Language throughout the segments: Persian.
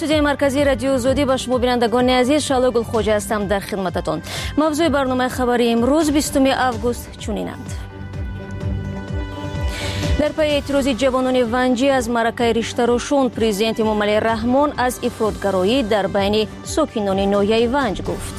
استودیوی مرکزی رادیو زودی با شما بینندگان عزیز شالا گلخوجه هستم در خدمتتان. موضوع برنامه خبری امروز 20 آگوست چنینند. در پی اعتراض جوانان ونجی از معرکه رشته روشن، پرزیدنت امامعلی رحمان از افراطگرایی در بین ساکنان ناحیه ونج گفت.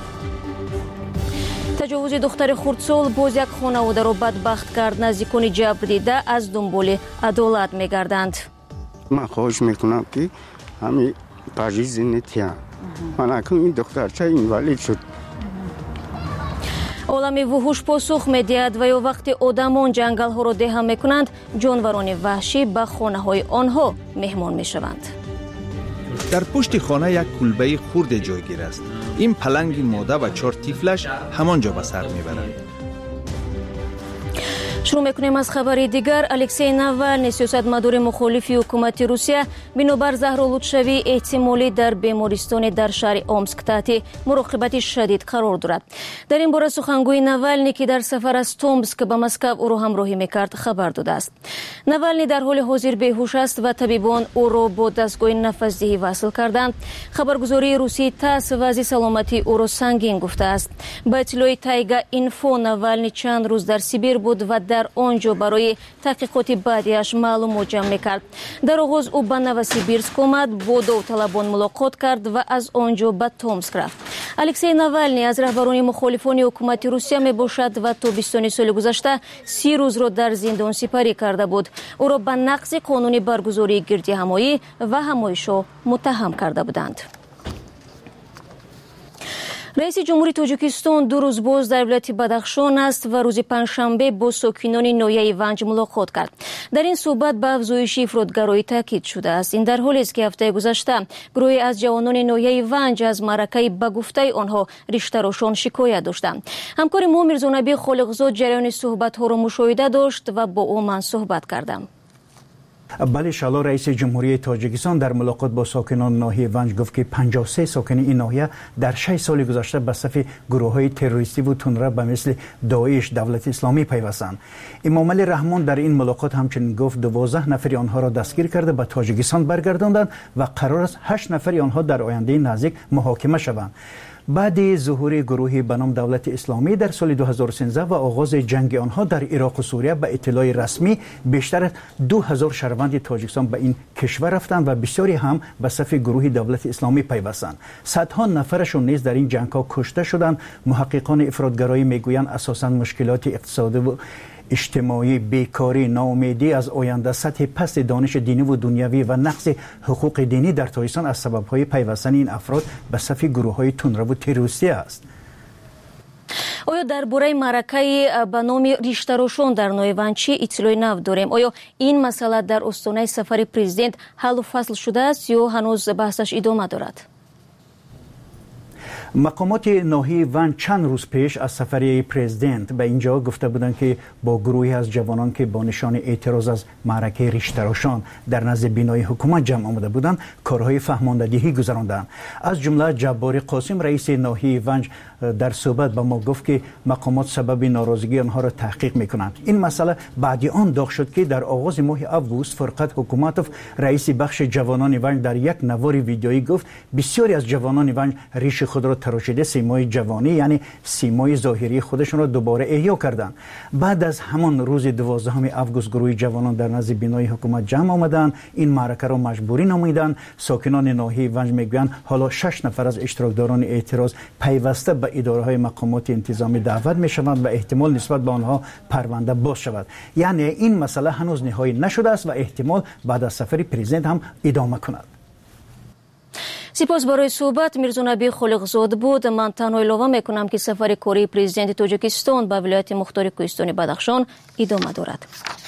تجاوز دختر خردسال باز یک خانواده را بدبخت کرد. نزدیکان جبر دیده از دنبال عدالت می‌گردند. من خواهش میکنم که همین پاریز نتیان من اکنون این دخترچه اینوالید شد. عالم وحوش پاسخ می‌دهد و یا وقتی آدمان جنگل ها را دهه میکنند، جانوران وحشی به خانه های آنها مهمان میشوند. در پشت خانه یک کلبه خرد جایگیر است. این پلنگ ماده و 4 طفلش همانجا به سر میبرند. شروع میکنیم از خبری دیگر. الکسی ناوالنی سیاستمدار مخالف حکومت روسیه بنابر زهرآلودشوی احتمالی در بیمارستان در شهر اومسک تحت مراقبت شدید قرار دارد. در این باره سخنگوی ناوالنی که در سفر از تومسک به مسکو او را همراهی میکرد خبر داده است. ناوالنی در حال حاضر بیهوش است و طبیبان او را با دستگاه نفس‌دهی وصل کردند. خبرگزاری روسی تاس وضع سلامتی او را سنگین گفته است. با اطلاع تایگا اینفو ناوالنی چند روز در سیبیر بود و در آنجا برای تحقیقات بعدیش معلومات جمع میکرد. در آغاز او به نوسیبیرسک آمد، با داوطلبان ملاقات کرد و از آنجا به تومسک رفت. الکسی ناوالنی از رهبران مخالفان حکومت روسیه می باشد و تابستان سال گذشته 30 روز را در زندان سپری کرده بود. او را به نقض قانون برگزاری گردی همایی و همایش‌ها متهم کرده بودند. رئیس جمهوری تاجیکستان 2 روز باز در ولایت بدخشان است و روز پنجشنبه با ساکنان ناحیه ونج ملاقات کرد. در این صحبت به افزایش افراطگرایی تاکید شده است. این در حالی است که هفته گذشته گروهی از جوانان ناحیه ونج از معرکه به گفته آنها رشته روشن شکایت داشتند. همکار ما میرزا نبی خالقزاد جریان صحبت ها را مشاهده داشت و با او من صحبت کردم. بله شالا، رئیس جمهوری تاجیکستان در ملاقات با ساکنان ناحیه ونج گفت که 53 ساکن این ناحیه در 6 سال گذشته به صف گروه‌های تروریستی و تندرو به مثل داعش، دولت اسلامی پیوستند. امامعلی رحمان در این ملاقات همچنین گفت 12 نفر آنها را دستگیر کرده به تاجیکستان برگرداندند و قرار است 8 نفر آنها در آینده نزدیک محاکمه شوند. بعد ظهور گروهی به نام دولت اسلامی در سال 2013 و آغاز جنگ آنها در عراق و سوریه، به اطلاع رسمی بیشتر از 2000 شهروند تاجیکستان به این کشور رفتند و بسیاری هم به صف گروه دولت اسلامی پیوستند. صدها نفرشون نیز در این جنگ‌ها کشته شدند. محققان افراطگرایی میگویند اساساً مشکلات اقتصادی و اجتماعی، بیکاری، ناامیدی از آینده، سطح پست دانش دینی و دنیوی و نقض حقوق دینی در تاجیکستان از سبب‌های پیوستن این افراد به صف گروه‌های تندرو و تروریستی است. آیا درباره معرکه به نام رشته روشن در ناحیه ونج چه اطلاعی نو داریم؟ آیا این مسئله در آستانه سفر پرزیدنت حل و فصل شده است یا هنوز بحثش ادامه دارد؟ مقامات ناحیه ونج چند روز پیش از سفر پرزیدنت به اینجا گفته بودند که با گروهی از جوانان که با نشان اعتراض از معرکه رشته روشن در نزد بینای حکومت جمع آمده بودند کارهای فهماندهی گذراندند. از جمله جبار قاسم رئیس ناحیه ونج در صحبت به ما گفت که مقامات سبب ناراضگی آنها را تحقیق میکنند. این مسئله بعد آن داغ شد که در آغاز ماه آگوست فرقت حکومتوف رئیس بخش جوانان ونج در یک نوار ویدیویی گفت بسیاری از جوانان ونج ریش خود را تراشیده سیمای جوانی یعنی سیمای ظاهری خودشون را دوباره احیا کردند. بعد از همان روز 12 آگوست گروه جوانان در نزد بینای حکومت جمع آمدند. این معرکه را مجبوری نامیدند. ساکنان ناحیه ونج میگویند حالا 6 نفر از اشتراکداران اعتراض پیوسته به اداره‌های مقامات انتظامی دعوت می‌شوند و احتمال نسبت به آنها پرونده باز شود. یعنی این مسئله هنوز نهایی نشده است و احتمال بعد از سفر پرزیدنت هم ادامه کند. سپاس برای صحبت. میرزا نبی خالقزاد بود. من تنها اعلام میکنم که سفر کاری پرزیدنت تاجیکستان به ولایت مختار کوهستانی بدخشان ادامه دارد.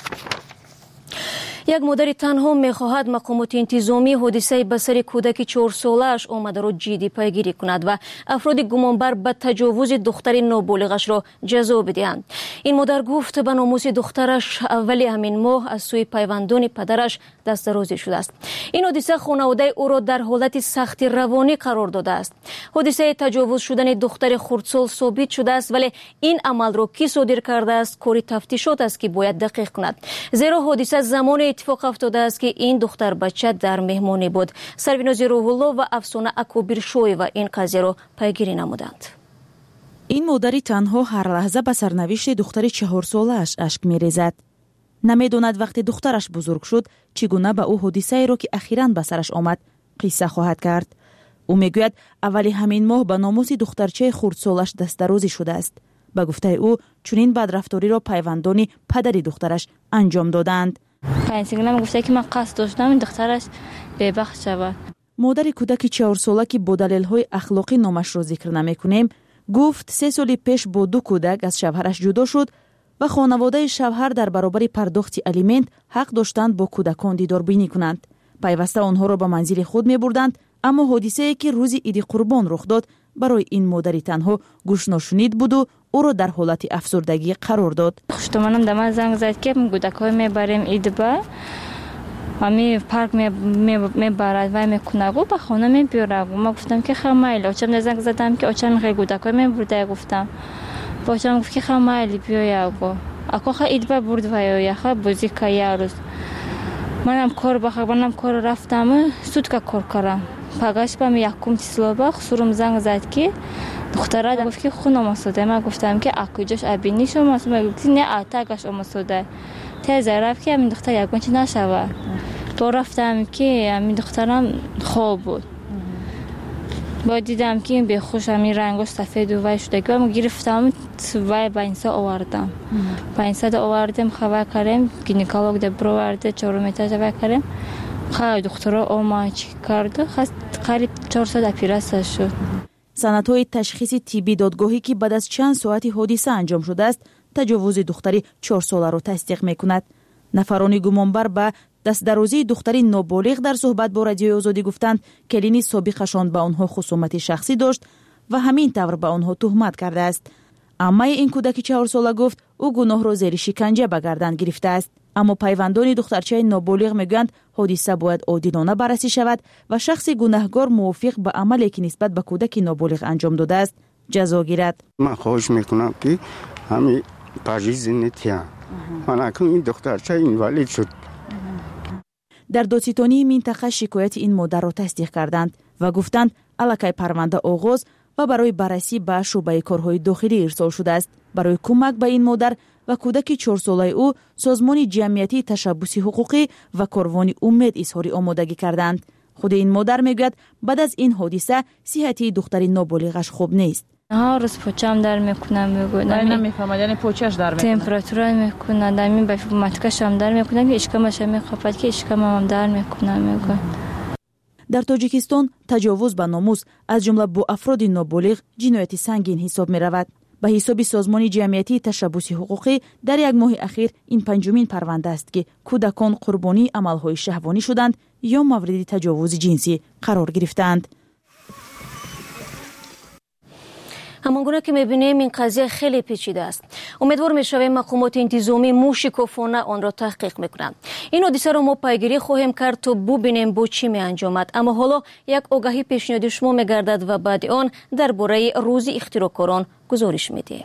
یک مادر تنها می‌خواهد مقامات انتظامی حادثه به سر کودک 4 ساله‌اش آمده را جدی پیگیری کند و افراد گمانبر به تجاوز دختر نابالغش را جزا بدهند. این مادر گفت به ناموس دخترش اول همین ماه از سوی پیوندان پدرش دست درازی شده است. این حادثه خانواده او را در حالت سخت روانی قرار داده است. حادثه تجاوز شدن دختر خردسال ثابت شده است، ولی این عمل را کی صادر کرده است کاری تفتیشات است که باید دقیق کند. زیرا حادثه زمان اتفاق افتاده است که این دختر بچه در مهمانی بود. سربیناز روح‌الله و افسانه اکوبیرشویeva این قضیه را پیگیری نمودند. این مادری تنها هر لحظه به سرنوشت دختر 4 ساله‌اش اشک می‌ریزد. نمی‌داند وقتی دخترش بزرگ شد چگونه به او حادثه‌ای را که اخیراً به سرش آمد قصه خواهد کرد. او میگوید اولی همین ماه به ناموس دخترچه خردسالش دست‌درازی شده است. به گفته او چنین بدرفتاری را پیوندان پدری دخترش انجام دادند. پنسیگلم گفته که من قصد داشتم این دخترش ببخت شود. مادر کودک 4 ساله که با دلایل اخلاقی نامش را ذکر نمی‌کنیم گفت 3 سال پیش با 2 کودک از شوهرش جدا شد و خانواده شوهر در برابر پرداخت الیمنت حق داشتند با کودکان دیداربینی کنند. پیوسته آنها را به منزل خود می‌بردند، اما حادثه‌ای که روز عید قربان رخ داد برای این مادری تنها گوش ناشنید بود و او را در حالت افسردگی قرار داد. خشتمانم دم زنگ زد که کودکای میبریم عید با امی پارک میبرد و میکنه و به خانه میبره. ما گفتم که خمایل آچم زنگ زدم که آچم خیلی کودکای میبرده. گفتم باچم گفت که خمایل بیایا گو اکو خ عید با برد و یا خ بازی کیا روز منم کار بخوام کار رفتم سود کا کار کردم. پگاش بهم یکم چیزا با خسرم زنگ زد که دختره گفت که خونم آسوده. من گفتم که اکوجاش ابینی شما گفت نه آتاگاش آسوده. تازه رفت که این دختر یکم چی نشود. تو رفتم که این دخترم خوب بود. با دیدم که به خوشم این رنگش سفید و وای شده که من گرفتم وای با اینسا آوردم. با اینسا آوردم خبر کردم گینکولوگ دبر آورده 4 متر جواب کردم. خواهد دختره آماچ کرده خواست قریب 400 اپیراسیون شد. سندهای تشخیص طبی دادگاهی که بعد از چند ساعتی حادثه انجام شده است تجاوز دختری 4 ساله را تصدیق میکند. نفرانی گمانبر به دست‌درازی دختری نابالغ در صحبت با رادیوی آزادی گفتند کلینی سابقشان با آنها خصومت شخصی داشت و همین طور به آنها تهمت کرده است. اما این کودک 4 ساله گفت او گناه را زیر شکنجه به گردن گرفته است. اما پیوندان دخترچه نابالغ میگویند حادثه باید عادلانه بررسی شود و شخص گناهکار موافق به عملی که نسبت به کودک نابالغ انجام داده است جزا گیرد. من خواهش میکنم که همین پاژیز نتیا من اکنون این دخترچه اینوالید شد. در دادستانی منطقه شکایت این مادر را تصدیق کردند و گفتند الکی پرونده آغاز و برای بررسی به شعبه کارهای داخلی ارسال شده است. برای کمک به این مادر و کودک 4 ساله او سازمان جمعیتی تشبث حقوقی و کاروان امید اظهار آمادگی کردند. خود این مادر میگوید بعد از این حادثه صحت دختر نابالغش خوب نیست. ها روز پوچم در میکنم میگوید نمیفهمد یعنی پوچش در میکنه تمپراتور میکنه دمی به ماتکشم در میکنه که اشکمش میخواد که اشکمم در میکنه میگوید. در تاجیکستان تجاوز به ناموس از جمله با افراد نابالغ جنایت سنگین حساب می رود. به حساب سازمان جمعیتی تشبث حقوقی در 1 ماه اخیر این 5مین پرونده است که کودکان قربانی عملهای شهوانی شدند یا مورد تجاوز جنسی قرار گرفتند. همانگونه که میبینیم این قضیه خیلی پیچیده است. امیدوار میشویم مقامات انتظامی موشکافانه آن را تحقیق میکنند. این حادثه را ما پیگیری خواهیم کرد تا ببینیم با چی میانجامد. اما حالا یک آگاهی پیشنهاد شما میگردد و بعد آن درباره روز اختراعکاران گزارش میدیم.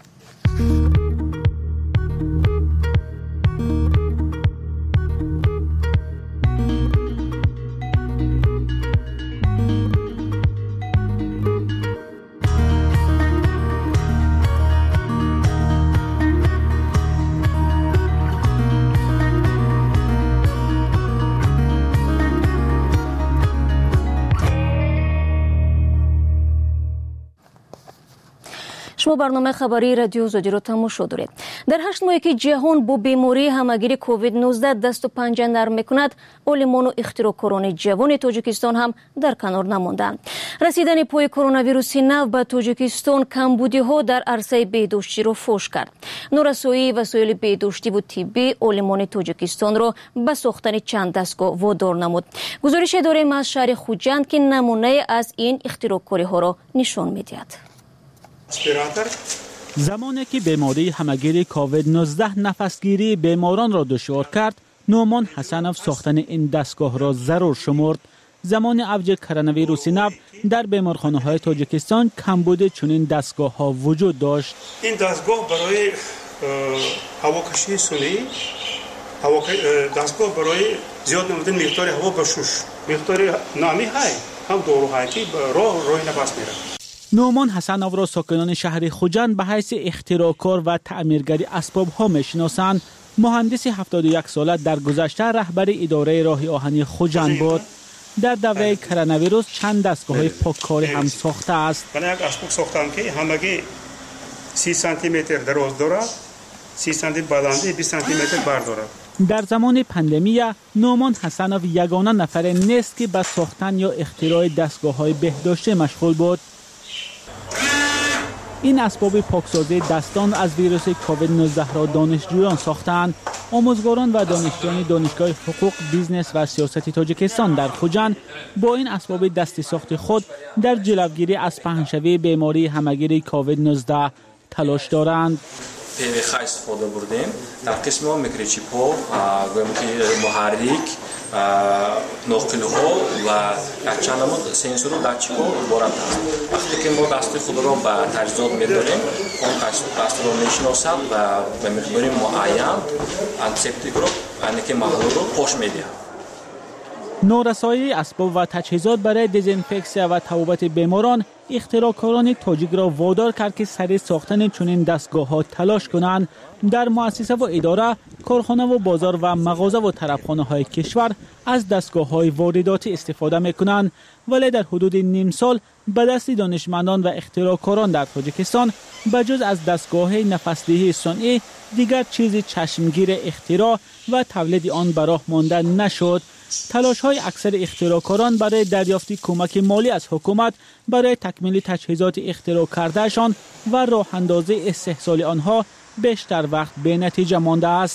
شما برنامه خبری رادیو آزادی را تماشا دارید. در 8 ماهی که جهان با بیماری همگیر کووید 19 دست و پنجه نرم میکند، عالمان و اختراعکاران جوان تاجیکستان هم در کنار نماندند. رسیدن پای کرونا ویروس نو به تاجیکستان کمبودی ها در عرصه بهداشتی را فاش کرد. نورسایی وسایل بهداشتی و طبی عالمان تاجیکستان را به ساختن چند دستگاه وادار نمود. گزارش داریم از شهر خوجند که نمونه از این اختراعکاری ها را نشان میدهد. زمانی که بیماری همگیر کووید 19 نفسگیری بیماران را دشوار کرد، نومان حسنوف ساختن این دستگاه را ضرور شمرد. زمان اوج کرونا ویروس نو در بیمارخانه‌های تاجیکستان کمبود چنین دستگاه‌ها وجود داشت. این دستگاه برای هواکشی صنعی دستگاه برای زیاد نمودن مقدار هوا بشوش مقدار نامی های هم دوروهایی که روی نفس میره. نومان حسنов را ساکنان شهر خوجند به حیث اختراعکار و تعمیرگر اسباب‌ها میشناسند. مهندس 71 ساله در گذشته رهبر اداره راه آهنی خوجند بود. در دوره کرونا ویروس چند دستگاه پاککاری هم ساخته است. من یک اسباب ساختم که همگی 30 سانتی متر دراز دارد، 30 سانتی بلندی، 20 سانتی متر بر دارد. در زمان پاندمی نومان حسنов یگانه نفر نیست که به ساختن یا اختراع دستگاه‌های بهداشتی مشغول بود. این اسباب پاکسازی دستان از ویروس کووید 19 را دانشجویان ساختند. آموزگاران و دانشجویان دانشگاه حقوق، بیزنس و سیاست تاجیکستان در خوجند با این اسباب دستی ساخت خود در جلوگیری از پهنشوی بیماری همگیر کووید 19 تلاش دارند. PVH استفاده بردیم در قسم ها میکروچیپ ها، محرک، نقل‌ها و چند نمود سنسور و داتچیک ها وارد است. وقتی که ما دست خود را به تجهیزات می‌داریم، اون دست را میشناسد و به مقدار معین انتیسپتیک را که محلول را پاش می‌دهد. نورسایی اسباب و تجهیزات برای دزینفکسیون و توبت بیماران اختراعکاران تاجیک را وادار کرد که سریع ساختن چنین دستگاه‌ها تلاش کنند. در مؤسسه و اداره، کارخانه و بازار و مغازه و طرفخانه‌های کشور از دستگاه‌های وارداتی استفاده می‌کنند، ولی در حدود نیم سال به دست دانشمندان و اختراعکاران در تاجیکستان بجز از دستگاه نفس‌دهی صنعی دیگر چیزی چشمگیر اختراع و تولید آن به راه مانده نشد. تلاش‌های اکثر اختراعکاران برای دریافت کمک مالی از حکومت برای تکمیل تجهیزات اختراع کردهشان و راه اندازی استحصال آنها بیشتر وقت به نتیجه مانده است.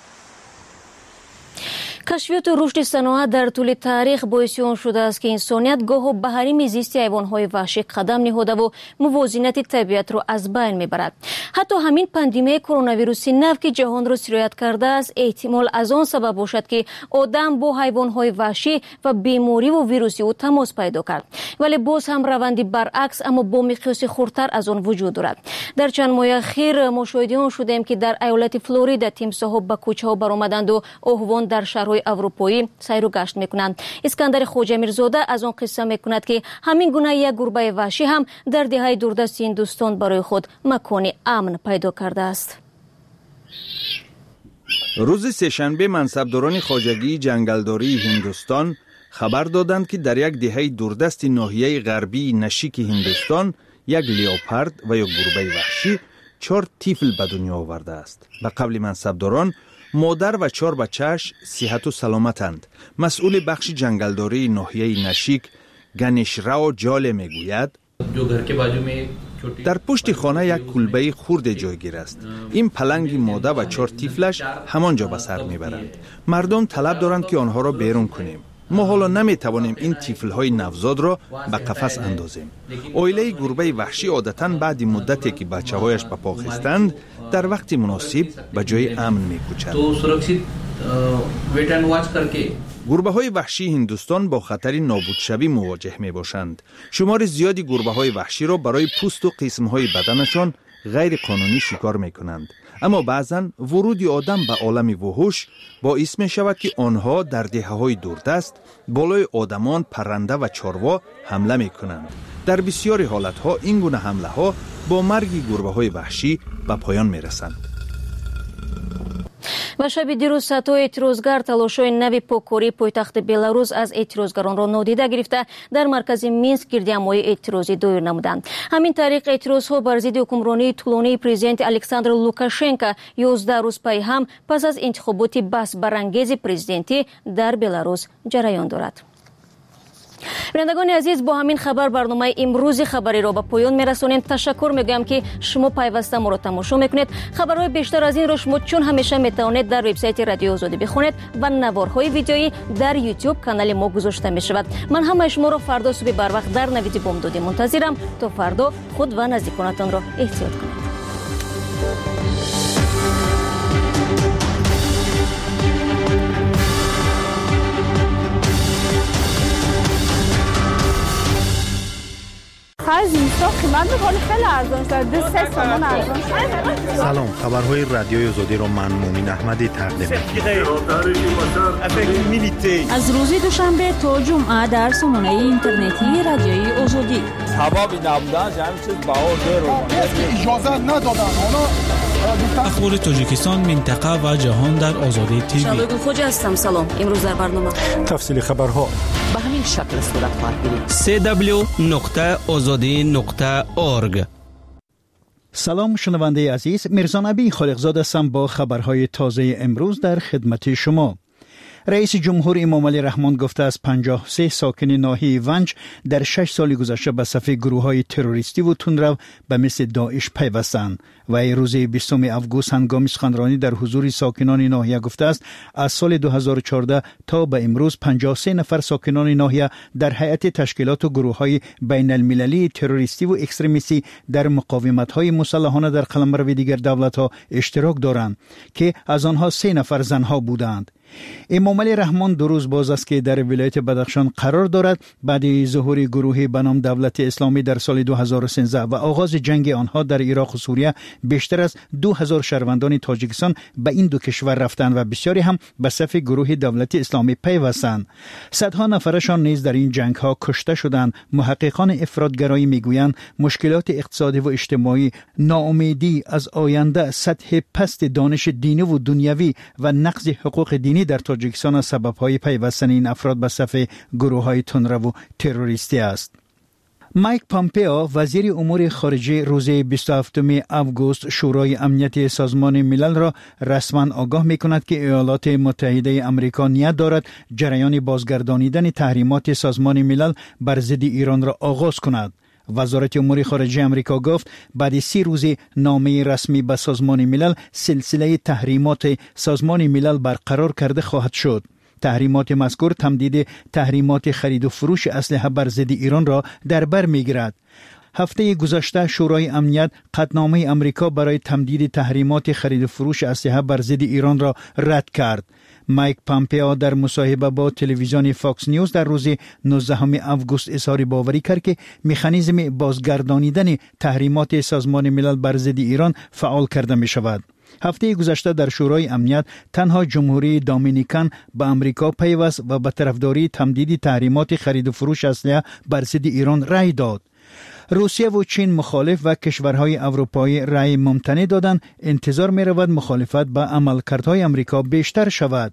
کشفیات و رشد صنعت در طول تاریخ باعث آن شده است که انسانیت گاه به حریم زیست حیوانات وحشی قدم نهاده و موازنت طبیعت را از بین میبرد. حتی همین پاندمی کرونا ویروس نو که جهان را سرایت کرده است، احتمال از آن سبب باشد که آدم با حیوانات وحشی و بیماری و ویروسی او تماس پیدا کرد. ولی باز هم روندی برعکس اما با مقیاس خردتر از آن وجود دارد. در چند ماه اخیر مشاهده آن شدیم که در ایالت فلوریدا تیمسارها به کوچه‌ها برآمدند و آهوان در شهرهای اروپایی سیر و گشت میکنند. اسکندر خوجه میرزاده از آن قصه میکند که همین گونه یک گربه وحشی هم در دهه دوردست هندوستان برای خود مکان امن پیدا کرده است. روز سه‌شنبه منصبداران خواجگی جنگلداری هندوستان خبر دادند که در یک دهه دوردست ناحیه غربی نشیک هندوستان یک لیوپارد و یک گربه وحشی 4 طفل به دنیا آورده است. به قول منصبداران، مادر و 4 بچه‌اش صحت و سلامتند. مسئول بخش جنگلداری ناحیه نشیک گنیشراو جاله میگوید در پشت خانه یک کلبه خرد جایگیر است. این پلنگ ماده و 4 طفلش همانجا به سر میبرند. مردم طلب دارند که آنها را بیرون کنیم. ما حالا نمیتوانیم این طفل‌های نوزاد را به قفس اندازیم. عائله گربه وحشی عادتاً بعد مدتی که بچه‌هایش به پا خستند در وقت مناسب به جای امن می‌کوچند. گربه‌های وحشی هندوستان با خطر نابودشوی مواجه می‌باشند. شمار زیادی گربه‌های وحشی را برای پوست و قسم‌های بدنشان غیر قانونی شکار می‌کنند. اما بعضاً ورود آدم به عالم وحوش باعث می شود که آنها در دهه‌های دوردست بالای آدمان، پرنده و چاروا حمله می کنند. در بسیاری حالتها این گونه حمله ها با مرگ گربه‌های وحشی به پایان می رسند. و شب دیروز سطح اعتراضگر تلاش‌های نوی پاککاری پایتخت بلاروس از اعتراضگران را نادیده گرفته در مرکز مینسک گردهمایی اعتراضی دایر نمودند. همین طریق اعتراضها بر ضد حکمرانی طولانی پرزیدنت الکساندر لوکاشنکو 11 روز پس هم پس از انتخابات بحث برانگیز پرزیدنتی در بلاروس جریان دارد. بینندگان عزیز، با همین خبر برنامه امروز خبری را به پایان میرسانیم. تشکر میگم که شما پیوسته ما را تماشا میکنید. خبرهای بیشتر از این را شما چون همیشه میتوانید در وبسایت رادیو آزادی بخونید و نوارهای ویدیویی در یوتیوب کانال ما گذاشته می شود. من همه شما را فردا صبح بر وقت در نوید بامدادی منتظرم. تا فردا خود و نزدیکانتان را احتیاط کنید. آخر زمستان قیمت خیلی ارزان شد. 3 تومان ارزان شد. سلام، خبرهای رادیوی آزادی را من مومین احمدی تقدیم می‌کنم. از روز دوشنبه تا جمعه در سامانه اینترنتی رادیوی آزادی. حبابی نبودن همین چیز باور رو اجازه ندادن. اخبار تاجیکستان، منطقه و جهان در آزادی تیوی. شادو خوجا هستم. سلام. امروز در برنامه تفصیل خبرها به همین شکل صورت خواهد گرفت. www.azadi.org. سلام شنونده عزیز، میرزا نبی خالقزاد هستم با خبرهای تازه امروز در خدمت شما. رئیس جمهور امام علی رحمان گفته است 53 ساکن ناحیه ونج در 6 سال گذشته به صف گروه‌های تروریستی و تندرو به مثل داعش پیوستند. و روز 20 آگوست هنگام سخنرانی در حضور ساکنان ناحیه گفته است از سال 2014 تا به امروز 53 نفر ساکنان ناحیه در هیئت تشکیلات و گروه‌های بین المللی تروریستی و اکستریمیستی در مقاومت‌های مسلحانه در قلمرو دیگر دولت‌ها اشتراک دارند که از آنها 3 نفر زنها بودند. امام علی رحمان 2 روز باز است که در ولایت بدخشان قرار دارد بعد ظهور گروهی به نام دولت اسلامی در سال 2013 و آغاز جنگ آنها در عراق و سوریه بیشتر از 2000 شهروندان تاجیکستان به این 2 کشور رفتند و بسیاری هم به صف گروه دولت اسلامی پیوستند. صدها نفرشان نیز در این جنگ ها کشته شدند. محققان افراطگرایی میگویند مشکلات اقتصادی و اجتماعی، ناامیدی از آینده، سطح پست دانش دینی و دنیوی و نقض حقوق دینی در تاجیکستان از سبب‌های پیوستن این افراد به صف گروه‌های تندرو و تروریستی است. مایک پامپئو وزیر امور خارجه روز 27 آگوست شورای امنیت سازمان ملل را رسما آگاه می‌کند که ایالات متحده آمریکا نیت دارد جریان بازگردانیدن تحریمات سازمان ملل بر ضد ایران را آغاز کند. وزارت امور خارجه آمریکا گفت بعد 30 روز نامه رسمی به سازمان ملل سلسله تحریمات سازمان ملل برقرار کرده خواهد شد. تحریمات مذکور تمدید تحریمات خرید و فروش اسلحه بر ضد ایران را در بر می‌گیرد. هفته گذشته شورای امنیت قطعنامه آمریکا برای تمدید تحریمات خرید و فروش اسلحه بر ضد ایران را رد کرد. مایک پامپئو در مصاحبه با تلویزیون فاکس نیوز در روز 19 آگوست اظهار باوری کرد که مکانیزم بازگردانیدن تحریمات سازمان ملل بر ضد ایران فعال کرده می شود. هفته گذشته در شورای امنیت تنها جمهوری دومینیکن به آمریکا پیوست و به طرفداری تمدید تحریمات خرید و فروش اسلحه بر ضد ایران رأی داد. روسیه و چین مخالف و کشورهای اروپایی رأی ممتنع دادند. انتظار می رود مخالفت با عملکردهای آمریکا بیشتر شود.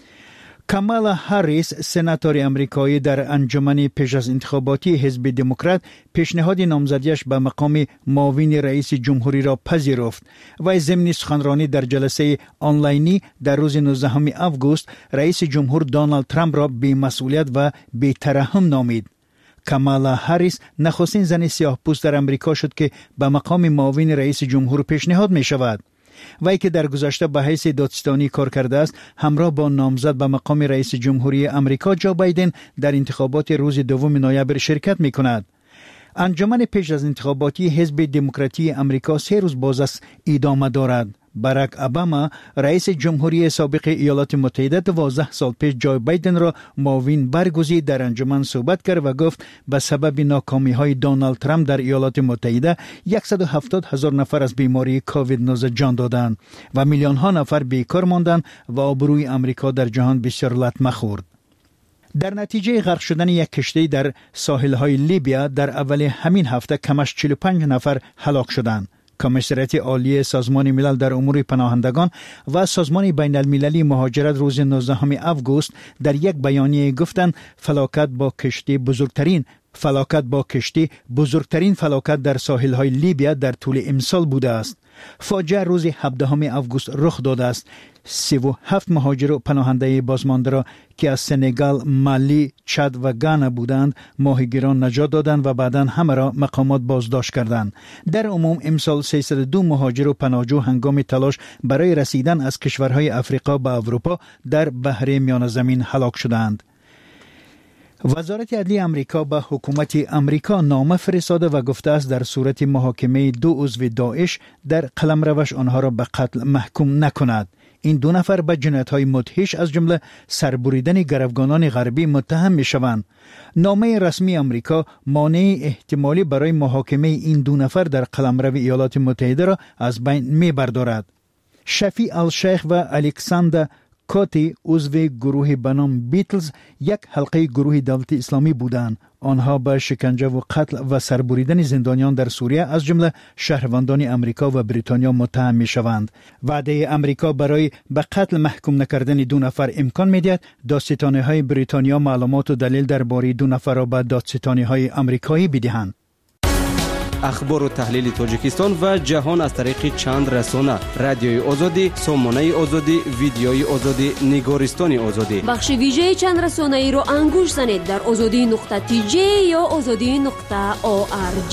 کامالا هریس سناتور آمریکایی در انجمن پیش از انتخاباتی حزب دموکرات پیشنهاد نامزدیش به مقام معاون رئیس جمهوری را پذیرفت و ضمن سخنرانی در جلسه آنلاینی در روز 19 آگوست رئیس جمهور دونالد ترامپ را بی‌مسئولیت و بی‌ترحم نامید. کامالا هریس نخستین زن سیاه‌پوست در آمریکا شد که به مقام معاون رئیس جمهور پیشنهاد می شود. وی که در گذشته به حیث دادستانی کار کرده است همراه با نامزد به مقام رئیس جمهوری آمریکا جو بایدن در انتخابات روز 2 نوامبر شرکت می کند. انجمن پیش از انتخاباتی حزب دموکراتی آمریکا 3 روز باز است ادامه دارد. باراک اوباما رئیس جمهوری سابق ایالات متحده 12 سال پیش جو بایدن را معاون برگزید. در انجمن صحبت کرد و گفت به سبب ناکامی‌های دونالد ترامپ در ایالات متحده 170,000 نفر از بیماری کووید 19 جان دادند و میلیون‌ها نفر بیکار ماندند و آبروی آمریکا در جهان بسیار لطمه خورد. در نتیجه غرق شدن یک کشتی در ساحل‌های لیبیا در اول همین هفته کمش 45 نفر هلاک شدند. کمیسریت عالی سازمان ملل در امور پناهندگان و سازمان بین المللی مهاجرت روز 19 آگوست در یک بیانیه گفتند فلاکت با کشتی بزرگترین فلاکت در ساحل‌های لیبیا در طول امسال بوده است. فاجعه روز 17 آگوست رخ داده است. 37 مهاجر و پناهنده بازمانده را که از سنگال، مالی، چاد و گانا بودند ماهیگیران نجات دادند و بعداً همه را مقامات بازداشت کردند. در عموم امسال 302 مهاجر و پناهجو هنگام تلاش برای رسیدن از کشورهای افریقا به اروپا در بحر میانه زمین هلاک شدند. وزارت عدلیه آمریکا به حکومت آمریکا نامه فرستاده و گفته است در صورت محاکمه 2 عضو داعش در قلمروش آنها را به قتل محکوم نکند. این دو نفر به جنایت‌های مدهش از جمله سربریدن گروگانان غربی متهم می‌شوند. نامه رسمی آمریکا مانع احتمالی برای محاکمه این دو نفر در قلمرو ایالات متحده را از بین می‌بردارد. شفیع الشیخ و الکساندر کاتی عضو گروه به نام بیتلز یک حلقه گروه دولت اسلامی بودند. آنها به شکنجه و قتل و سربریدن زندانیان در سوریه از جمله شهروندان امریکا و بریتانیا متهم می‌شوند. وعده امریکا برای به قتل محکوم نکردن دو نفر امکان می‌دهد دادستانی‌های بریتانیا معلومات و دلیل درباره دو نفر را به دادستانی‌های آمریکایی بدهند. اخبار و تحلیل تاجیکستان و جهان از طریق چند رسانه: رادیوی آزادی، سامانه آزادی، ویدیوی آزادی، نگارستان آزادی. بخش ویژه چند رسانه ای را انگوش زنید در azadi.tj یا azadi.org.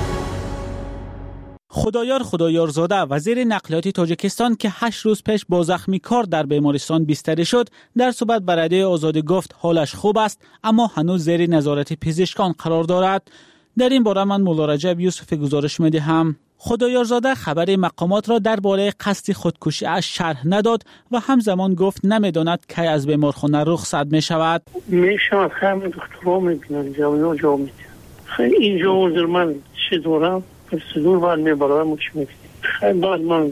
خدایارزاده وزیر نقلیات تاجیکستان که 8 روز پیش با زخمی کار در بیمارستان بستری شد، در صحبت با رادیوی آزادی گفت حالش خوب است اما هنوز زیر نظارت پزشکان قرار دارد. در این باره من مولا رجب یوسفی گزارش می‌دهم. خدایارزاده خبر مقامات را درباره قصد خودکشی اش شرح نداد و همزمان گفت نمی‌داند کی از بیمارخانه رخصت می‌شود. میشود همین دکترها می‌بینن جا می‌دن. خیلی اینجا وزیر من چه دارم پرسیدور بعد می‌برم چی می‌کنم. خیلی بعد من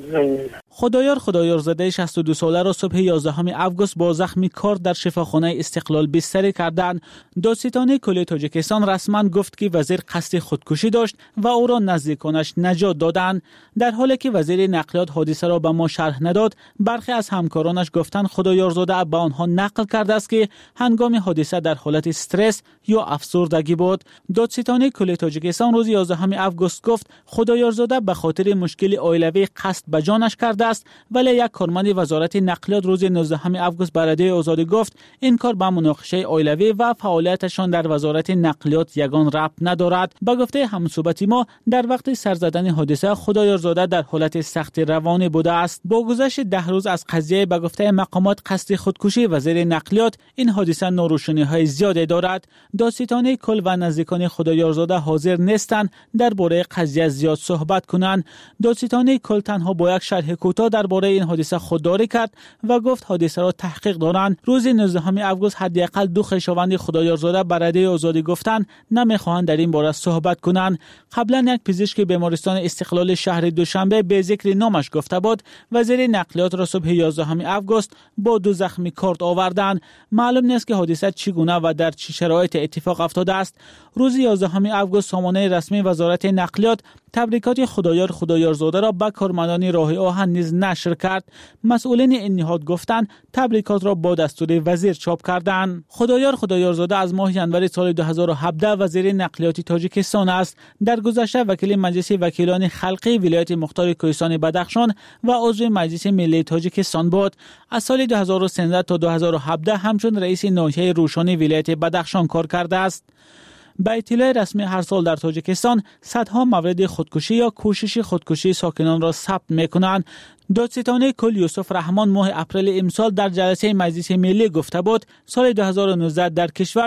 خدایارزاده 62 ساله را صبح 11 اوگوست با زخمی کار در شفاخانه استقلال بستری کردند. دادستانی کل تاجیکستان رسما گفت که وزیر قصد خودکشی داشت و او را نزدیکانش نجات دادند. در حالی که وزیر نقلیات حادثه را به ما شرح نداد، برخی از همکارانش گفتند خدایارزاده به آنها نقل کرده است که هنگام حادثه در حالت استرس یا افسردگی بود. دادستانی کل تاجیکستان روز 11 اوگوست گفت خدایارزاده به خاطر مشکل عائلوی قصد به جانش کرده است، ولی یک کارمند وزارت نقلیات روز 19 اوگوست به رادیوی آزادی گفت این کار به مناقشه عائلوی و فعالیتشان در وزارت نقلیات یگان ربط ندارد. به گفته همصحبت ما، در وقت سر زدن حادثه خدایارزاده در حالت سخت روانی بوده است. با گذشت 10 روز از قضیه به گفته مقامات قصد خودکشی وزیر نقلیات، این حادثه ناروشنی‌های زیادی دارد. دادستانی کل و نزدیکان خدایارزاده حاضر نیستند درباره قضیه زیاد صحبت کنند. دادستانی کل تنها با یک شرح کوتاه درباره این حادثه خودداری کرد و گفت حادثه را تحقیق دارند. روز 19 اوگوست حداقل 2 خویشاوند خدایارزاده به رادیوی آزادی گفتند نمیخواهند در این باره صحبت کنند. قبلا یک پزشک بیمارستان استقلال شهر دوشنبه به ذکر نامش گفته بود وزیر نقلیات را صبح 11 اوگوست با 2 زخمی کارت آوردند. معلوم نیست که حادثه چگونه و در چه شرایط اتفاق افتاده است. روز 11 اوگوست سامانه رسمی وزارت نقلیات تبریکات خدایارزاده را به کارمندان راه آهن نیز نشر کرد. مسئولین این نهاد گفتند تبریکات را با دستور وزیر چاپ کردند. خدایارزاده از ماه ژانویه سال 2017 وزیر نقلیات تاجیکستان است. در گذشته وکیل مجلس وکیلان خلقی ولایت مختار کوهستان بدخشان و عضو مجلس ملی تاجیکستان بود. از سال 2013 تا 2017 همچون رئیس ناحیه روشانی ولایت بدخشان کار کرده است. به اطلاع رسمی هر سال در تاجیکستان صدها مورد خودکشی یا کوشش خودکشی ساکنان را ثبت می‌کنند. دادستانی کل یوسف رحمان ماه اپریل امسال در جلسه مجلس ملی گفته بود سال 2019 در کشور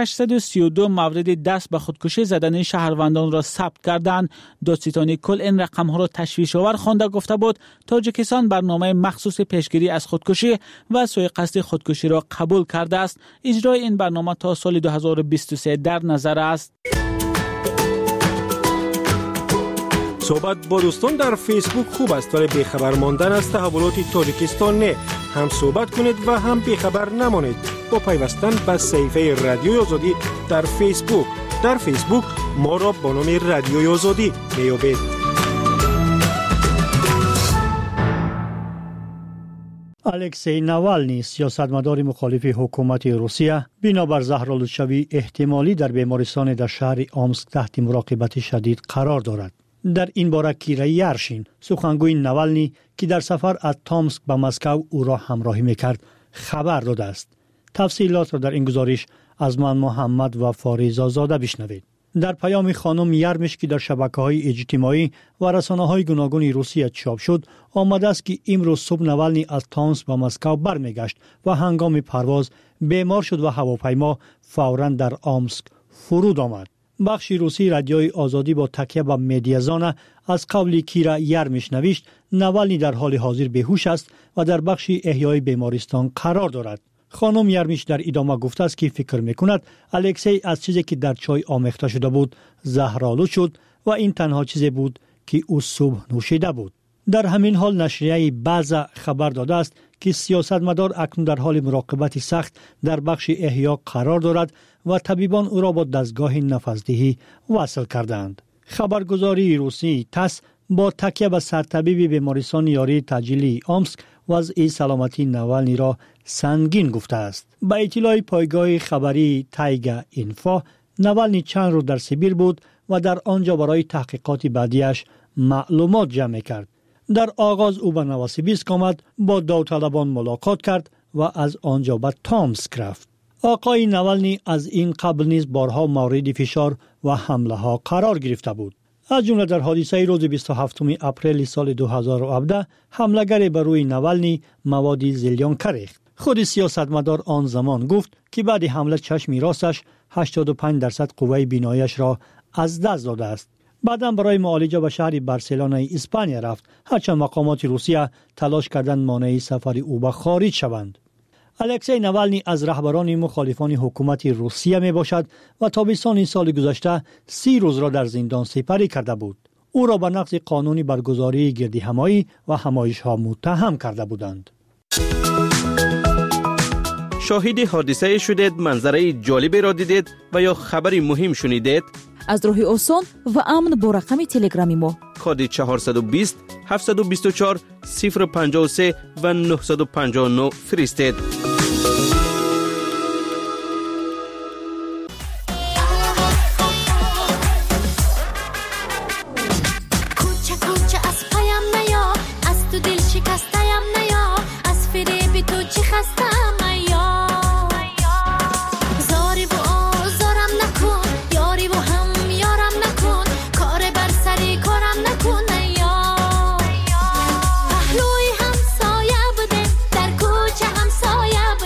632 مورد دست به خودکشی زدن شهروندان را ثبت کردند. دادستانی کل این رقم‌ها را تشویش‌آور خوانده گفته بود تاجیکستان برنامه مخصوص پیشگیری از خودکشی و سوءقصد خودکشی را قبول کرده است. اجرای این برنامه تا سال 2023 در نظر است. صحبت با دوستان در فیسبوک خوب است ولی بیخبر ماندن از تحولات تاجیکستان نه. هم صحبت کنید و هم بیخبر نمانید با پیوستن به صفحه رادیوی آزادی در فیسبوک. در فیسبوک ما را با نام رادیوی آزادی میابید. الکسی ناوالنی سیاستمدار مخالف حکومت روسیه بنابر زهرآلودشوی احتمالی در بیمارستان در شهر آمسک تحت مراقبت شدید قرار دارد. در این باره کیره یرشین سخنگوی ناوالنی که در سفر از تومسک به مسکو او را همراهی میکرد خبر داده است. تفصیلات را در این گزارش از من محمد و فاریزا زاده بشنوید. در پیام خانم یرمش که در شبکه‌های اجتماعی و رسانه‌های گوناگون روسیه چاپ شد آمده است که امروز صبح ناوالنی از تومسک به مسکو برمیگشت و هنگام پرواز بیمار شد و هواپیما فوراً در آمسک فرود آمد. بخش روسی رادیوی آزادی با تکیه به مدیازان از قول کیرا یرمیش نوشت نوالنی در حال حاضر بیهوش است و در بخش احیای بیمارستان قرار دارد. خانم یرمیش در ادامه گفته است که فکر میکند الکسی از چیزی که در چای آمیخته شده بود زهرآلود شد و این تنها چیزی بود که او صبح نوشیده بود. در همین حال نشریه بعض خبر داده است که سیاستمدار اکنون در حال مراقبت سخت در بخش احیا قرار دارد و طبیبان او را با دستگاه نفسدهی وصل کردند. خبرگزاری روسی تاس با تکیه به سرطبیب بیمارستان یاری تجلی آمسک وضع سلامتی نوالنی را سنگین گفته است. با اطلاع پایگاه خبری تایگا اینفو، نوالنی چند روز در سیبیر بود و در آنجا برای تحقیقات بعدیش معلومات جمع کرد. در آغاز او به نوسیبیسک آمد، با داوطلبان ملاقات کرد و از آنجا به تامسک رفت. آقای نوالنی از این قبل نیز بارها مورد فشار و حمله ها قرار گرفته بود. از جمله در حادثه روز 27 اپریل سال 2017 حمله‌گر بر روی نوالنی مواد زلیانکا ریخت. خود سیاستمدار آن زمان گفت که بعد حمله چشم راستش 85% قوه بیناییش را از دست داده است. بعداً برای معالجه به شهر بارسلونای اسپانیا رفت، هرچند مقامات روسیه تلاش کردند مانع سفر او به خارج شوند. الکسی نوالنی از رهبران مخالفان حکومت روسیه می باشد و تابستان سال گذشته 30 روز را در زندان سپری کرده بود. او را به نقض قانونی برگزاری گردهمایی و همایش‌ها متهم کرده بودند. شاهد حادثه شدید، منظره جالبی را دیدید و یا خبری مهم شنیدید؟ از راه آسان و امن با رقم تلگرامی ما کد 420 724 053 و 959 فرستید. پهلوی همسایه بوده، در کوچه همسایه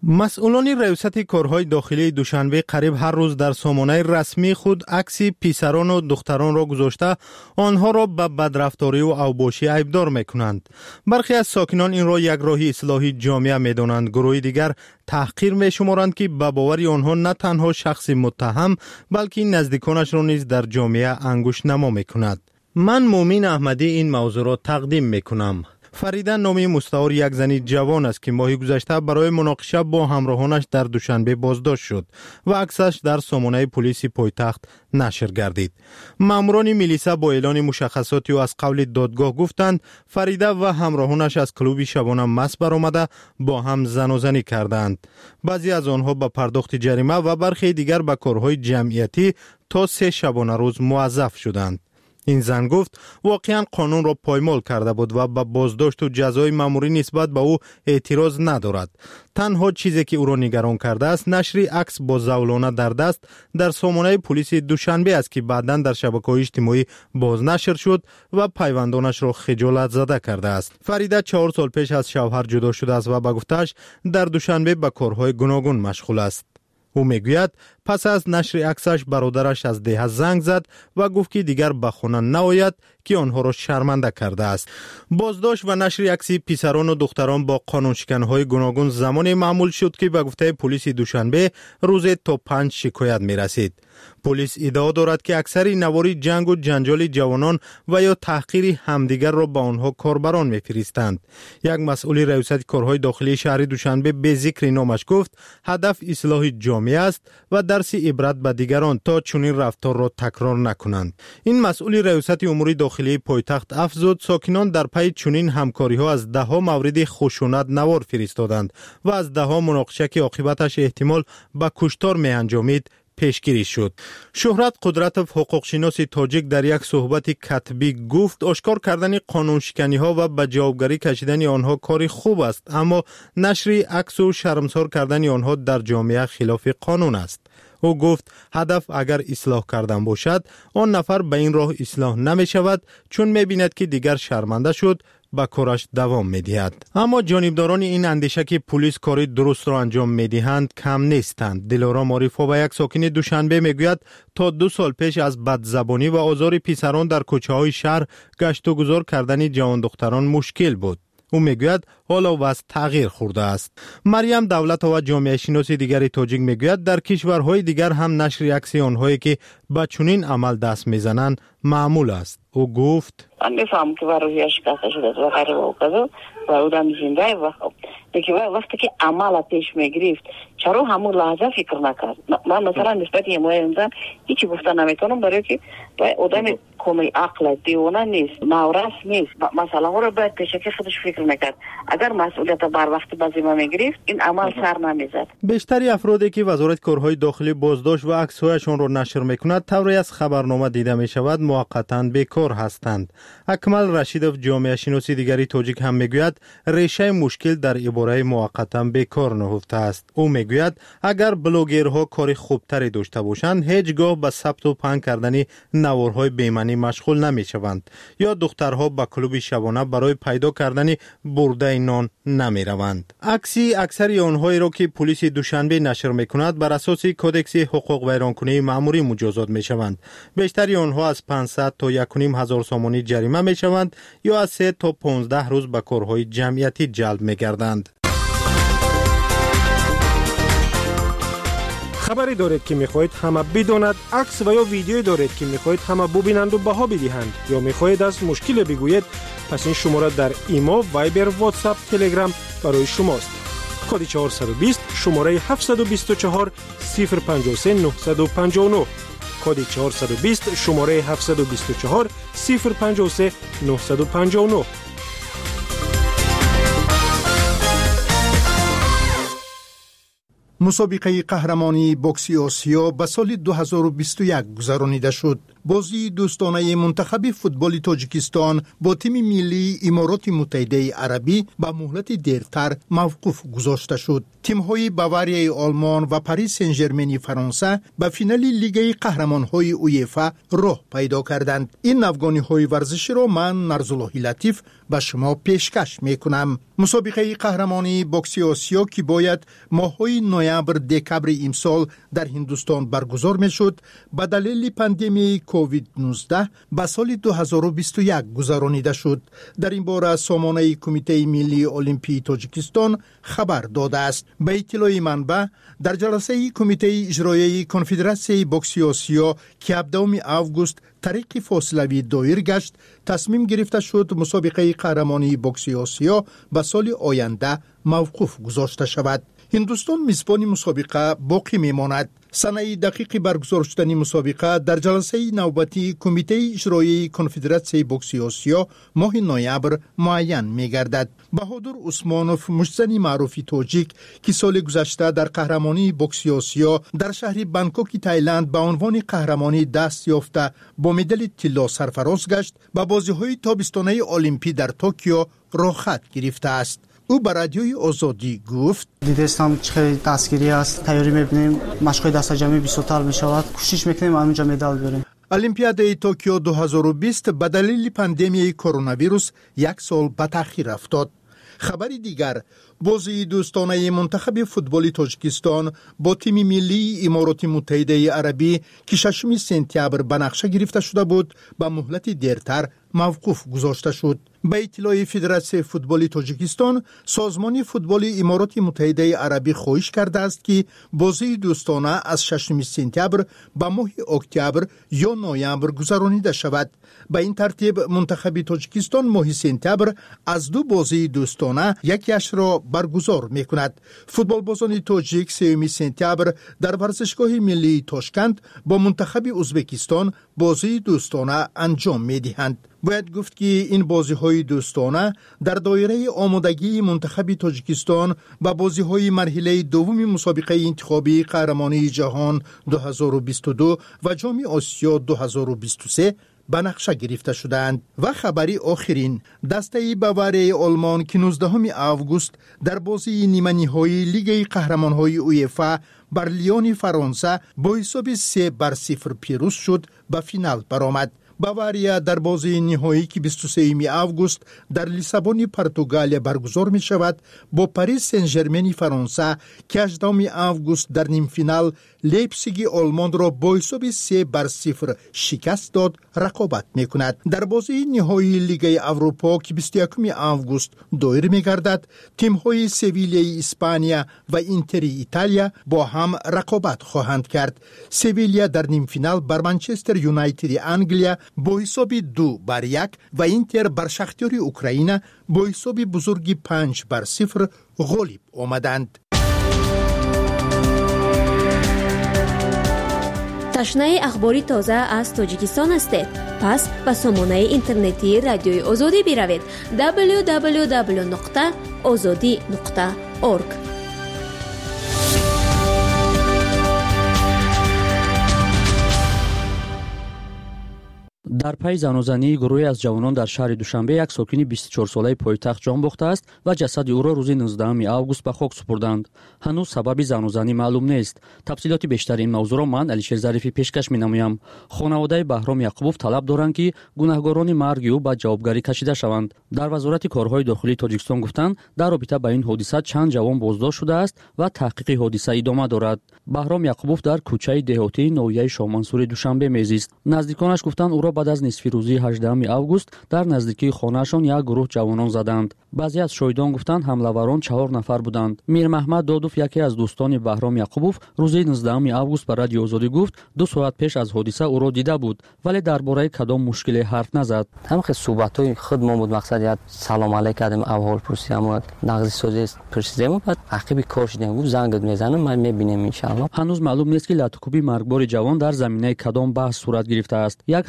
مسئولان ریاست کارهای داخلی دوشنبه قریب هر روز در سامانه رسمی خود عکس پسران و دختران را گذاشته آنها را به بدرفتاری و اوباشی عیبدار میکنند. برخی از ساکنان این را یک راه اصلاحی جامعه میدانند. گروه دیگر تحقیر میشمارند که به باور آنها نه تنها شخص متهم بلکه نزدیکانش را نیز در جامعه انگوش نما میکند. من مومین احمدی این موضوع را تقدیم میکنم. فریده نامی مستعار یک زنی جوان است که ماه گذشته برای مناقشه با همراهانش در دوشنبه بازداشت شد و عکسش در سامانه پلیس پایتخت نشر گردید. ماموران میلیسا با اعلان مشخصاتی و از قول دادگاه گفتند فریده و همراهانش از کلوب شبانه مست برآمده با هم زنی کردند. بعضی از آنها به پرداخت جریمه و برخی دیگر به کارهای جمعیتی تا 3 شبانه روز موظف شدند. این زن گفت واقعا قانون را پایمال کرده بود و به بازداشت و جزای ماموری نسبت به او اعتراض ندارد. تنها چیزی که او را نگران کرده است نشر عکس با زولانه در دست در سامانه پلیس دوشنبه است که بعداً در شبکه‌های اجتماعی بازنشر شد و پیوندانش را خجالت زده کرده است. فریده 4 سال پیش از شوهر جدا شده است و به گفتش در دوشنبه به کارهای گوناگون مشغول است. او میگوید پس از نشر عکسش برادرش از ده زنگ زد و گفت که دیگر به خانه نآید که آنها را شرمنده کرده است. بازداشت و نشر عکس پسران و دختران با قانونشکن‌های گوناگون زمانی معمول شد که به گفته پلیس دوشنبه روز تا 5 شکایت می‌رسید. پلیس ادعا دارد که اکثر نواری جنگ و جنجال جوانان و یا تحقیر همدیگر را به آنها کاربران می‌فرستند. یک مسئول ریاست کارهای داخلی شهر دوشنبه به ذکر نامش گفت هدف اصلاح جامعه است و درس عبرت به دیگران تا چنین رفتار را تکرار نکنند. این مسئول ریاست امور داخلی پایتخت افزود ساکنان در پی چنین همکاری‌ها از ده‌ها مورد خشونت نوار فرستادند و از ده‌ها مناقشه که عاقبتش احتمال به کشتار می‌انجامید پیشگیری شد. شهرت قدرتوف حقوقشناس تاجیک در یک صحبت کتبی گفت آشکار کردن قانونشکنی‌ها و به جوابگری کشیدن آنها کاری خوب است، اما نشر عکس و شرمسار کردن آنها در جامعه خلاف قانون است. او گفت هدف اگر اصلاح کردن باشد آن نفر به این راه اصلاح نمی شود چون می بیند که دیگر شرمنده شد با کارش دوام می دهد. اما جانبداران این اندیشه که پلیس کاری درست را انجام می دهند کم نیستند. دلارام عارف‌ها و یک ساکن دوشنبه می گوید تا 2 سال پیش از بدزبانی و آزار پسران در کوچه های شهر گشت و گذار کردن جوان دختران مشکل بود. او میگوید حالا وضع تغییر خورده است. مریم دولت و جامعه شناس دیگر تاجیک میگوید در کشورهای دیگر هم نشر عکس آنهایی که به چنین عمل دست میزنند معمول است. او گفت من میفهمم که برای شکست شده و غیره و کذا و آدم زنده و دیگه وقتی که عمل پیش میگرفت چرا همون لحظه فکر نکرد؟ من مثلا نسبت انسان هیچی گفتن نمیتونم برای که آدم کامل عقل دیوانه نیست، نورس نیست، مثلا ها رو باید پیشه که خودش فکر میکرد. اگر مسئولیت بر وقت بازیما میگرفت این عمل سر نمیزد. بیشتری افرادی که وزارت کارهای داخلی بازداشت و عکس‌هایشان را نشر میکند طوری از خبرنامه دیده میشود موقتا بیکار هستند. اکمل رشیدوف جامعه شناسی دیگری تاجیک هم میگوید ریشه مشکل در عباره موقتا بیکار نهفته است. او میگوید اگر بلاگرها کار خوبتری داشته باشند هیچگاه به ثبت و پهن کردن نوارهای بیمنی مشغول نمیشوند یا دخترها به کلوب شبانه برای پیدا کردن برده نان نمیروند. عکسی اکثر آنهایی را که پلیس دوشنبه نشر میکند بر اساس کدکس حقوق ویرانکنی مأموری مجازات میشوند. بیشتری آنها از 500 تا 1,500 سامانی جریمه میشوند یا از 3 تا 15 روز به کارهای جمعیتی جلب میگردند. خبری دارید که میخواهید همه بداند، عکس و یا ویدیویی دارید که میخواهید همه ببینند و بها بدهند یا میخواهید از مشکل بگویید، پس این شماره در ایما، وایبر، واتساپ، تلگرام برای شماست. کد 420 شماره 724 053 959 کد 420 شماره 724 053 959. مسابقه قهرمانی بوکسی آسیا به سال 2021 گذرانیده شد. بازی دوستانه منتخب فوتبال تاجیکستان با تیم ملی امارات متحده عربی به مهلت دیرتر موقوف گذاشته شد. تیم‌های باواریای آلمان و پاریس سن ژرمن فرانسه به فینال لیگ قهرمان‌های اویفا راه پیدا کردند. این افغانی‌های ورزشی را من نرزالله لطیف به شما پیشکش می‌کنم. مسابقه قهرمانی بوکسی آسیا که باید ماه‌های نوامبر دکبر امسال در هندوستان برگزار می‌شد، به دلیل پاندمی کووید 19 به سال 2021 گذرانیده شد. در این باره سامانه کمیته ملی المپی تاجیکستان خبر داده است. به اطلاع منبع، در جلسه کمیته اجرایی کنفدراسیون بوکسی آسیا که 17 آگوست طریق فاصلوی دایر گشت، تصمیم گرفته شد مسابقه قهرمانی بوکسی آسیا به سال آینده موقوف گذاشته شود. هندوستان میزبان مسابقه باقی میماند. سنه دقیق برگزار شدن مسابقه در جلسه نوبتی کمیته اجرایی کنفدراسیون بوکسی آسیا ماه نوامبر معین می‌گردد. بهادر عثمانوف، مجزن معروف تاجیک که سال گذشته در قهرمانی بوکسی آسیا در شهر بانکوک تایلند به عنوان قهرمانی دست یافته با مدال طلا سرفراز گشت، به بازی‌های تابستانه المپی در توکیو راه خط گرفته است. او به رادیوی آزادی گفت: دیدستم چه دستگیری است، تیاری می‌بینیم، مشق‌های دست جمعی 20 تال می‌شود، کوشش می‌کنیم اونجا مدال بیاریم. المپیاد توکیو 2020 به دلیل پاندمی کرونا ویروس یک سال به تأخیر افتاد. خبری دیگر، بازی دوستانه منتخب فوتبال تاجیکستان با تیم ملی امارات متحده عربی که 6 سپتامبر به نقشه گرفته شده بود، به مهلت دیرتر موقوف گذاشته شد. به اطلاع فدراسیون فوتبال تاجیکستان، سازمان فوتبال امارات متحده عربی خواهش کرده است که بازی دوستانه از 6 سپتامبر به ماه اکتبر یا نوامبر گذرانیده شود. به این ترتیب منتخب تاجیکستان ماه سپتامبر از 2 بازی دوستانه یکیش را برگزار می‌کند. فوتبال بازان تاجیک 3 سپتامبر در ورزشگاه ملی تاشکند با منتخب ازبکستان بازی دوستانه انجام می‌دهند. باید گفت که این بازی‌های دوستانه در دایره آمادگی منتخب تاجیکستان و بازی‌های مرحله دوم مسابقه انتخابی قهرمانی جهان 2022 و جام آسیا 2023 به نقشه گرفته شدند. و خبری آخرین، دسته باواری آلمان که 19 آگوست در بازی نیمه نهایی لیگ قهرمان‌های اویفا بر لیون فرانسه با حساب 3-0 پیروز شد، به فینال برآمد. باواریا در بازی نهایی که 23 آگوست در لیسابون پرتغال برگزار می شود با پاریس سن ژرمن فرانسه که 18 آگوست در نیم فینال لیپزیگ آلمان را با حساب 3-0 شکست داد رقابت می کند. در بازی نهایی لیگ اروپا که 21 آگوست دایر می گردد، تیم های سویلیای اسپانیا و اینتر ایتالیا با هم رقابت خواهند کرد. سویلیا در نیم فینال بر منچستر یونایتد انگلیا با حساب 2-1 و اینتر بر شختیار اوکراین با حساب بزرگی 5-0 غالب آمدند. تشنه اخباری تازه از تاجیکستان هستید؟ پس به سامانه اینترنتی رادیوی آزادی بروید. www.azadi.org. در پی زنوزنی گروهی از جوانان در شهر دوشنبه یک ساکن 24 ساله پایتخت جان باخته است و جسد او را روز 19 آگوست به خاک سپردند. هنوز سبب زنوزنی معلوم نیست. تفصیلات بیشتر این موضوع را من علیشیر ظریفی پیشکش می‌نمایم. خانواده بهرام یعقوبوف طلب دارند که گناهکاران مرگ او به جوابگری کشیده شوند. در وزارت کارهای داخلی تاجیکستان گفتند در رابطه با این حادثه چند جوان بازداشت شده است و تحقیق حادثه ادامه دارد. بهرام یعقوبوف در کوچه دهاتی نویه شاه منصور دوشنبه میزیست. نزدیکانش گفتند او را بعد از نصف روزی 18 آگوست در نزدیکی خانه‌شان یک گروه جوانان زدند. بعضی از شاهدان گفتند حمله‌وران 4 نفر بودند. میر محمد دادوف یکی از دوستان بهرام یعقوبوف روز 19 آگوست به رادیو آزادی گفت 2 ساعت پیش از حادثه او را دیده بود ولی درباره کدام مشکلی حرف نزد. همه صحبت‌های خود ما بود، مقصد یاد سلام علیک کردیم، احوال پرسیدیم، نقض سازی پرسیدیم، بعد عقب کار شدیم، گفت زنگ میزنم من میبینم ان الله. هنوز معلوم نیست که لاتوکوبی مرگبار جوان در زمینه کدام بحث صورت گرفته است. یک همصحبت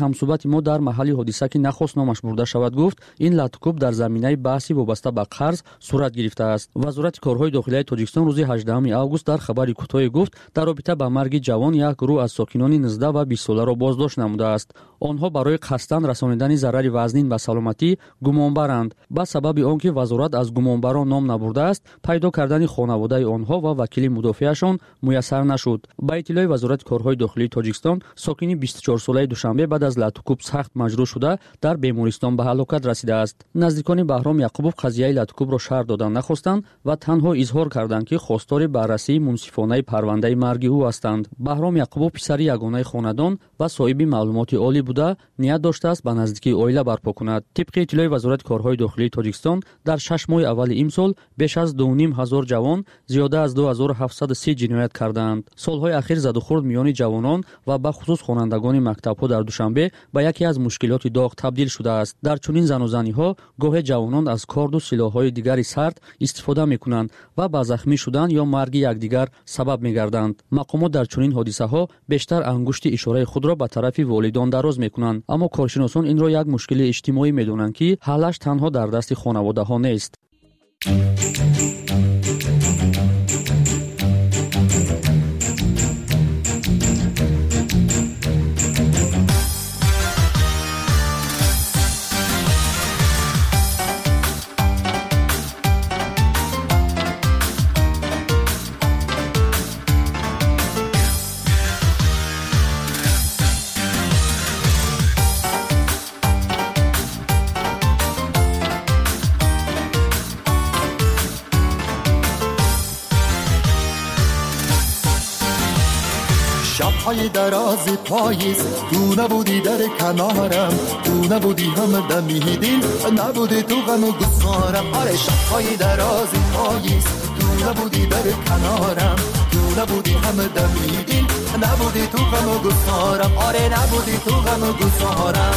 ما در محل حادثه که نخواست نامش برده شود گفت این لطکوب در زمینه بحثی وابسته به قرض صورت گرفته است. وزارت کارهای داخلی تاجیکستان روز 18 اوگوست در خبری کوتاه گفت در رابطه با مرگ جوان یک گروه از ساکنان 19 و 20 ساله را بازداشت نموده است. آنها برای قصداً رسانیدن ضرر وزنین به سلامتی گمانبرند. با سبب آنکه وزارت از گمانبران نام نبرده است، پیدا کردن خانواده آنها و وکیل مدافعشان میسر نشد. با اطلاع وزارت کارهای داخلی تاجیکستان، ساکنی 24 ساله دوشنبه بعد از لطکوب سخت مجروح شده در بیمارستان به هلاکت رسیده است. نزدیکان بهرام یعقوبов قضیه لطکوب را شرح دادن نخواستند و تنها اظهار کردند که خواستار بررسی منصفانه پرونده مرگ او هستند. بهرام یعقوبov پسر یگانه خاندان و صاحب معلومات عالی بوده، نیت داشته است به نزدیکی عائله برپا کند. طبق اطلاع وزارت کارهای داخلی تاجیکستان، در 6 ماه اول امسال بیش از 2,500 جوان زیاده از 2730 جنایت کردند. سالهای اخیر زد و خورد میان جوانان و به خصوص خوانندگان مکتب‌ها در دوشنبه به یکی از مشکلات داغ تبدیل شده است. در چنین زن و زنی‌ها گاه جوانان از کارد و سلاح‌های دیگری سرد استفاده می‌کنند و به زخمی شدن یا مرگ یکدیگر سبب می‌گردند. مقامات در چنین حادثه‌ها بیشتر انگشت اشاره خود را به طرف والدان دراز می‌کنند، اما کارشناسان این را یک مشکل اجتماعی می‌دانند که حلش تنها در دست خانواده‌ها نیست. شب‌های دراز پاییز تو نبودی در کنارم، تو نبودی هم دمیدین، نبودی تو غم و گسارم. آره شب‌های دراز پاییز تو نبودی در کنارم، تو نبودی هم دمیدین، نبودی تو غم و گسارم. آره نبودی تو غم و گسارم.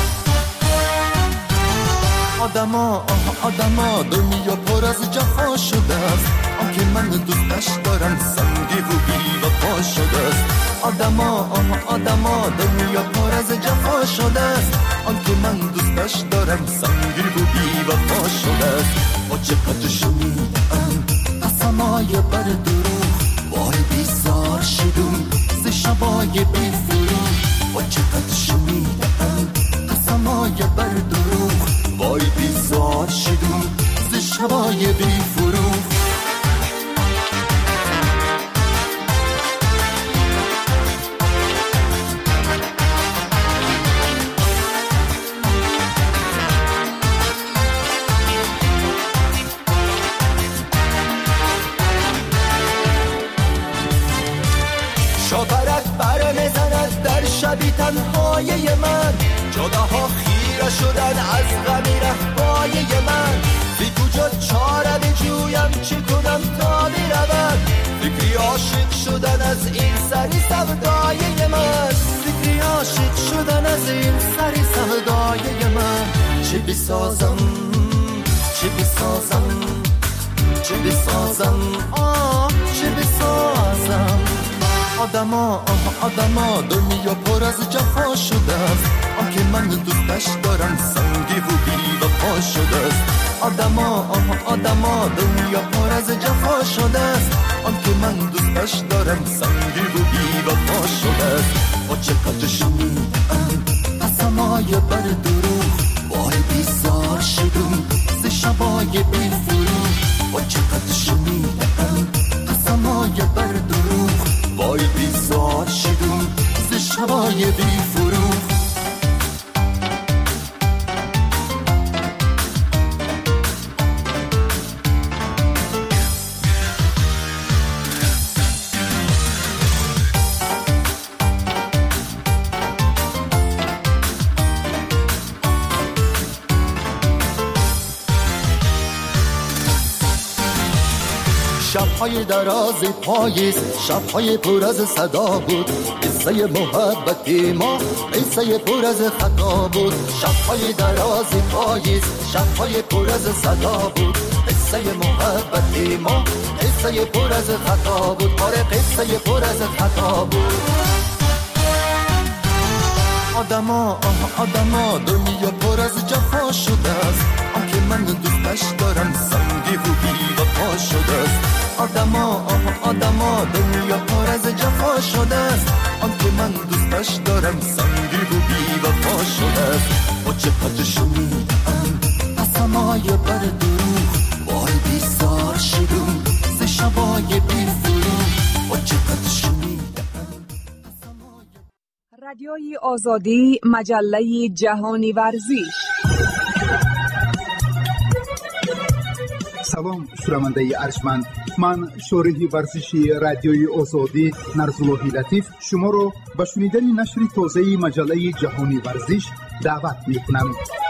آدما دنیا پر از جفا شده است، آنکه من دوستش دارم سنگی و بی وفا شده است. آدما دنیا پر از جفا شده است، آنکه من دوستش دارم سنگی و بی وفا شده است. و چقدر شنیدم قسمای بر دروغ، وای بیزار شدم ز شبای بی فروغ. و چقدر شنیدم قسمای بر دروغ، وای بیزار شدم ز شبای بی فروغ. شاپرک بر میزند در شبی تنهای من، جداها خیره شدن از غمی رهبای من. بی کجا چاره بجویم چی کنم تا برود، فکری عاشق شدن از این سری سودای من. فکری عاشق شدن از این سری سودای من. چی بسازم چی بسازم چی بسازم چی بسازم. آدما دنیا پر از جفا شده است، آنکه من دوستش دارم سنگی و بی وفا شده است. آدما دنیا پر از جفا شده است، آنکه من دوستش دارم سنگی و بی وفا شده است. و چقدر شنیدم قسمای بر دروغ، وای بیزار شدم ز شبای بی فروغ. و چقدر شنیدم قسمای بر دروغ، وای بیزار شدم ز شبای بی فروغ. شب‌های دراز پاییز، شب‌های پر از صدا بود، قصه محبت ما قصه پر از خطا بود. شب‌های دراز پاییز، شب‌های پر از صدا بود، قصه محبت ما قصه پر از خطا بود. آره قصه پر از خطا بود. آدما آدما دنیا پر از جفا شده است، آنکه من دوستش دارم سنگی و بی وفا شده است. آدما آدما دنیا پر از جفا شده است، آنکه من دوستش دارم سنگی و بی وفا شده است. با چه شنیدم قسمای بر دروغ، وای بیزار شدم ز شبای بی فروغ. با چه شنیدم رادیوی آزادی، مجله جهانی ورزش. سلام شنونده ارجمند، من شارح ورزشی رادیوی آزادی نرزاللهی لطیف شما را به شنیدن نشر تازه مجله جهانی ورزش دعوت می‌کنم.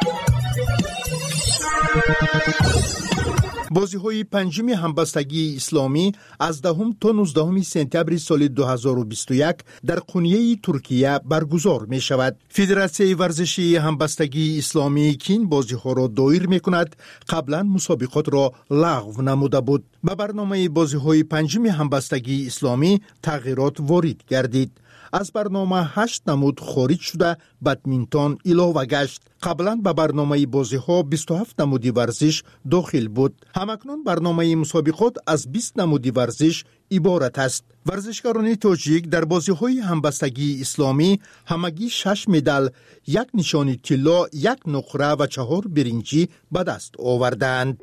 بازی‌های پنجم همبستگی اسلامی از 10 تا 19 سپتامبر سال 2021 در قونیه ترکیه برگزار می شود. فدراسیون ورزشی همبستگی اسلامی که این بازی‌ها را دایر می کند قبلا مسابقات را لغو نموده بود. به برنامه بازی‌های پنجم همبستگی اسلامی تغییرات وارد گردید. از برنامه 8 نمود خارج شده بدمینتون علاوه گشت. قبلا به برنامه بازی‌ها 27 نمودی ورزش داخل بود. همکنون برنامه مسابقات از 20 نمودی ورزش عبارت است. ورزشکاران تاجیک در بازی‌های همبستگی اسلامی همگی 6 مدال، 1 نشان طلا، 1 نقره و 4 برنجی به دست آوردند.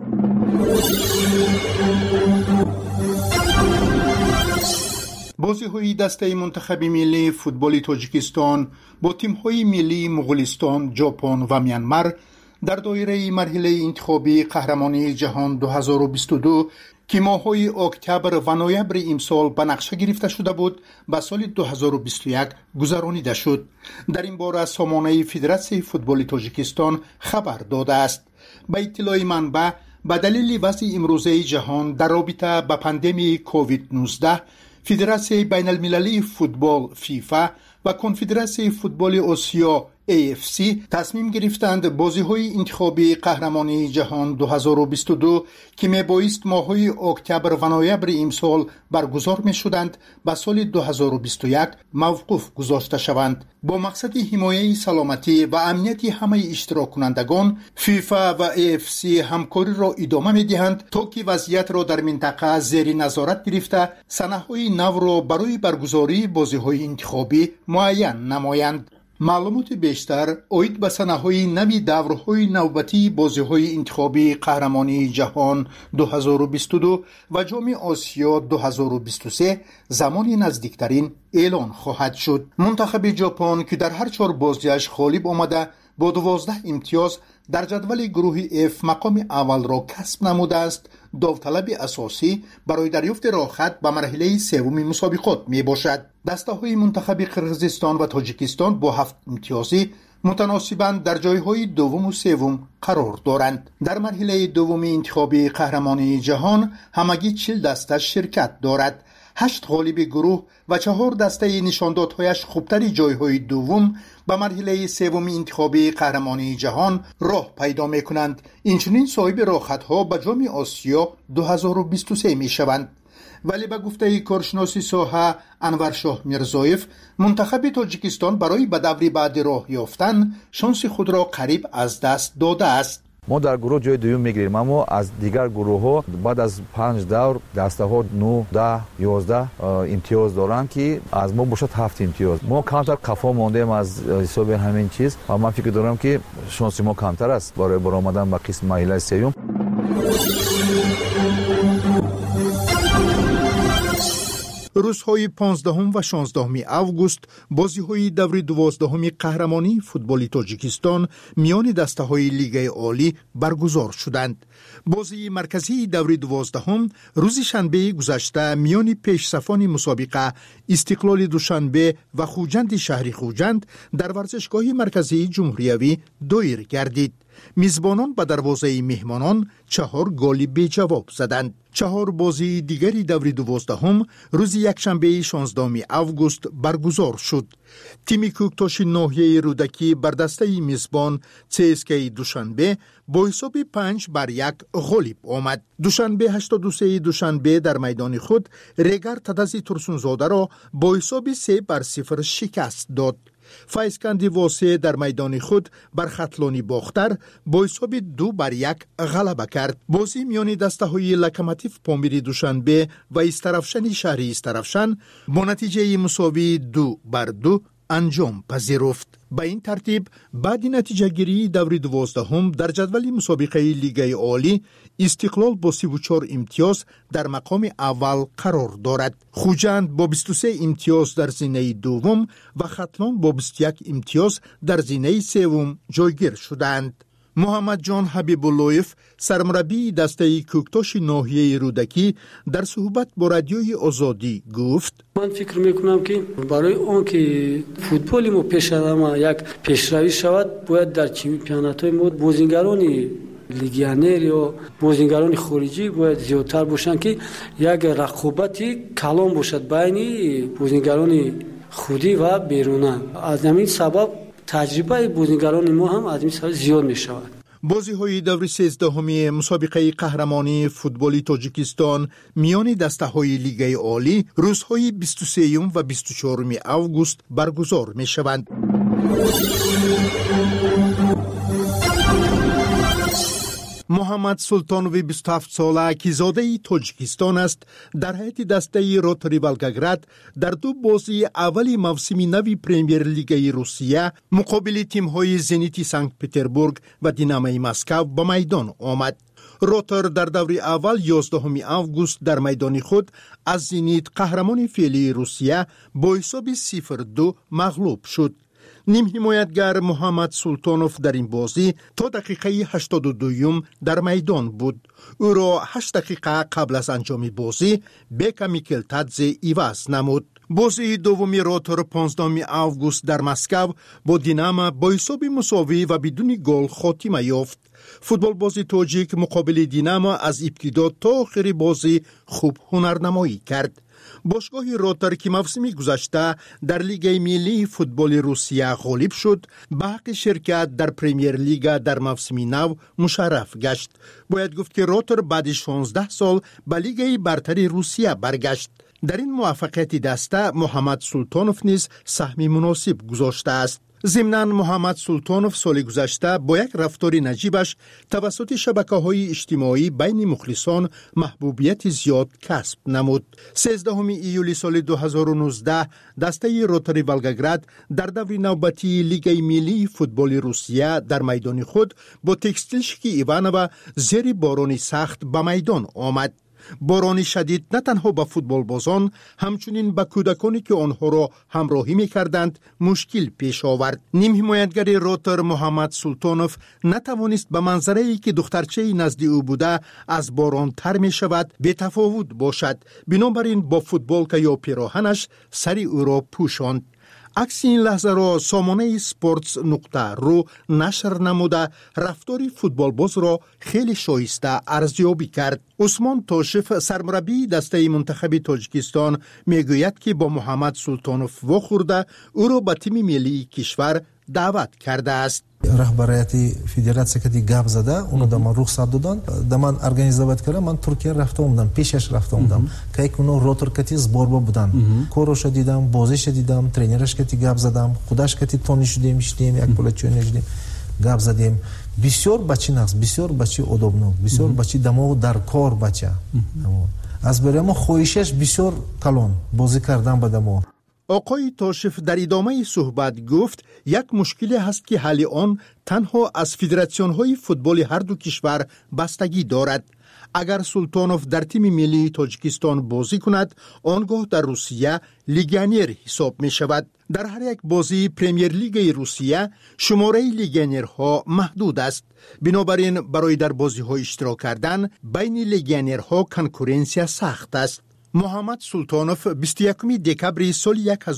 بازی‌های دسته منتخب ملی فوتبال تاجیکستان با تیم‌های ملی مغولستان، ژاپن و میانمار در دایره مرحله انتخابی قهرمانی جهان 2022 که ماه‌های اکتبر و نوامبر امسال به نقشه گرفته شده بود به سال 2021 گذرانیده شد. در این باره سامانه فدراسیون فوتبال تاجیکستان خبر داده است. به اطلاع منبع به دلیل وضع امروزه جهان در رابطه با پاندمی کووید 19 فدراسیون بین المللی فوتبال فیفا و کنفدراسیون فوتبال آسیا AFC تصمیم گرفتند بازی‌های انتخابی قهرمانی جهان 2022 که میبایست ماه‌های اکتبر و نوامبر امسال برگزار می‌شدند به سال 2021 موقوف گذاشته شوند. با مقصد حمایت سلامتی و امنیت همه اشتراک کنندگان، فیفا و AFC همکاری را ادامه می‌دهند تا که وضعیت را در منطقه زیر نظارت گرفته سنه‌های نو را برای برگزاری بازی‌های انتخابی معین نمایند. معلومات بیشتر اوید به سنه‌های نوی دورهای نوبتی بازی‌های انتخابی قهرمانی جهان 2022 و جام آسیا 2023 زمانی نزدیکترین اعلان خواهد شد. منتخب ژاپن که در هر 4 بازیش غالب آمده با 12 امتیاز در جدول گروه F مقام اول را کسب نموده است، داوطلب اساسی برای دریافت راحت به مرحله سوم مسابقات می باشد. دسته های منتخب قرقیزستان و تاجیکستان با 7 امتیازی متناسباً در جایهای دوم و سوم قرار دارند. در مرحله دوم انتخابی قهرمانی جهان همگی 40 دسته شرکت دارد. 8 غالب گروه و 4 دسته نشاندادهایش خوبتر جایهای دوم به مرحله سوم انتخابی قهرمانی جهان راه پیدا می کنند. اینچنین صاحب راحت‌ها به جام آسیا 2023 می شوند. ولی به گفته کارشناس ساحه انور شاه میرزایف، منتخب تاجیکستان برای به دور بعد راه یافتن شانس خود را قریب از دست داده است. ما در گروه جای دوم میگیریم، اما از دیگر گروه ها بعد از 5 دور دسته ها 9 10 11 امتیاز دارند که از ما باشد 7 امتیاز. ما کمتر قفا ماندیم از حساب همین چیز و من فکر دارم که شانس ما کمتر است برای برآمدن به قسم مرحله سوم. روزهای 15 و 16 اوگوست بازی‌های دور 12 قهرمانی فوتبال تاجیکستان میان دسته‌های لیگ عالی برگزار شدند. بازی مرکزی دور 12 روز شنبه گذشته میان پیشصفان مسابقه استقلال دوشنبه و خوجند شهر خوجند در ورزشگاه مرکزی جمهوریوی دایر گردید. میزبانان به دروازه مهمانان 4 گل بی جواب زدند. 4 بازی دیگری دور 12 روز یکشنبه 16 اوگوست برگزار شد. تیم کوکتاش ناحیه رودکی بر دسته میزبان CSKA دوشنبه با حساب 5-1 غالب آمد. دوشنبه 83 دوشنبه در میدان خود ریگر تدزی ترسونزاده را با حساب 3-0 شکست داد. فایسکندی واسه در میدان خود بر خطلانی باختر با حساب 2-1 غلبه کرد. بازی میان دسته‌های لوکوموتیو پامیر دوشنبه و استرافشن شهری استرافشن با نتیجه مساوی 2-2 انجام پذیرفت. به این ترتیب بعد نتیجه گیری دور 12 در جدول مسابقه لیگ عالی استقلال با 34 امتیاز در مقام اول قرار دارد. خوجند با 23 امتیاز در زینه دوم و ختلان با 21 امتیاز در زینه سوم جایگیر شدند. محمد جان حبیب اللهیف سرمربی دسته کوکتاش ناحیه رودکی در صحبت با رادیوی آزادی گفت: من فکر میکنم که برای اون که فوتبال ما پیشرو یک پیشروی شود باید در چمپیونات‌های ما بازیگران لیگیونر یا بازیگران خارجی باید زیادتر باشن که یک رقابتی کلان باشد بین بازیگران خودی و بیرونی. از همین سبب تجربه بازیگران ما هم از این سال زیاد می شود. بازی‌های دور 13 مسابقه قهرمانی فوتبال تاجیکستان میان دسته‌های لیگ عالی روزهای 23 و 24 آگوست برگزار می‌شوند. محمد سلطانوی 27 ساله که زاده تاجیکستان است در هیئت دسته روتری ولگراد در دو بازی اولی موسم نو پرمیر لیگ روسیه مقابل تیم‌های زنیت سنت پتربورگ و دینامو مسکو به میدان آمد. روتر در دور اول 11 آگوست در میدان خود از زنیت قهرمان فعلی روسیه با حساب 0-2 مغلوب شد. نیم حمایتگر محمد سلطانوف در این بازی تا دقیقه 82 در میدان بود. او را 8 دقیقه قبل از انجام بازی بیکا میکلتادزه عوض نمود. بازی دومی روتر 15 آگوست در مسکو با دینامو با حساب مساوی و بدون گل خاتمه یافت. فوتبال بازی تاجیک مقابل دینامو از ابتدا تا آخر بازی خوب هنرنمایی کرد. باشگاه روتر که موسم گذشته در لیگ ملی فوتبال روسیه غالب شد به حق شرکت در پرمیر لیگ در موسم نو مشرف گشت. باید گفت که روتر بعد 16 سال به لیگ برتر روسیه برگشت. در این موفقیت دسته محمد سلطانوف نیز سهم مناسب گذاشته است. ضمناً محمد سلطانوف سال گذشته با یک رفتار نجیبش توسط شبکه‌های اجتماعی بین مخلصان محبوبیت زیاد کسب نمود. 13 ایولی سال 2019 دسته روتری ولگراد در دور نوبتی لیگ ملی فوتبال روسیه در میدان خود با تکستیلشکی ایوانووا زیر باران سخت به میدان آمد. باران شدید نه تنها به فوتبال بازان همچنین به کودکانی که آنها را همراهی می‌کردند مشکل پیش آورد. نیم حمایتگر روتر محمد سلطانوف نتوانست به منظره‌ای که دخترچه نزد او بوده از باران تر می شود بی تفاوت باشد. بنابراین با فوتبال که یا پیراهنش سری او را پوشاند. عکس این لحظه را سامانه sports.ru نشر نموده رفتار فوتبال باز را خیلی شایسته ارزیابی کرد. عثمان تاشف سرمربی دسته منتخب تاجیکستان میگوید که با محمد سلطانوف واخورده او را به تیم ملی کشور دعوت کرده است. رهبریت فدراسیه که گپ زده اونو در من رخصت دادن در من ارگانیزovat کردم. من ترکیه رفته بودم پیشش رفته بودم که اونو روتر کتی زبوربا بودن کوروش دیدم بازیش دیدم ترینرش کتی گپ زدم خودش کتی تونی شدیم یک پولچو نشدیم گپ زدیم. بسیار بچه نقص بسیار بچه ادبناک بسیار بچه دماغ در کار بچه از برای خواهشش بسیار کلان بازی کردن به دماغ. آقای تاشف در ادامه صحبت گفت یک مشکلی هست که حل آن تنها از فدراسیون‌های فوتبال هر دو کشور بستگی دارد. اگر سلطانوف در تیم ملی تاجیکستان بازی کند آنگاه در روسیه لیگیونر حساب می شود. در هر یک بازی پرمیر لیگ روسیه شماره لیگیونرها محدود است. بنابراین برای در بازی‌ها اشتراک کردن بین لیگیونرها کنکورنسی سخت است. محمد سلطانوف 21 دکبر سال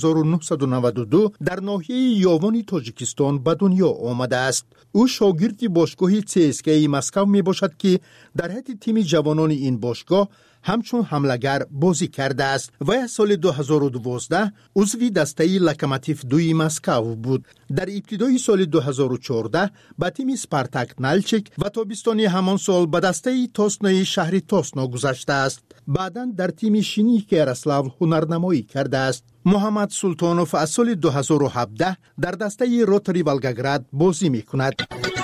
1992 در ناحیه یاوان تاجیکستان به دنیا آمده است. او شاگرد باشگاه CSKA مسکو می باشد که در هیئت تیم جوانان این باشگاه همچون حملگر بازی کرده است و از سال 2012 عضو دسته لوکوموتیو 2 مسکو بود. در ابتدای سال 2014 به تیم سپارتاک نلچیک و تابستان همان سال به دسته تاسنای شهر تاسنا گذشته است. بعداً در تیم شینی یاروسلاو هنرنمایی کرده است. محمد سلطانوف از سال 2017 در دسته روتری ولگاگراد بازی می‌کند.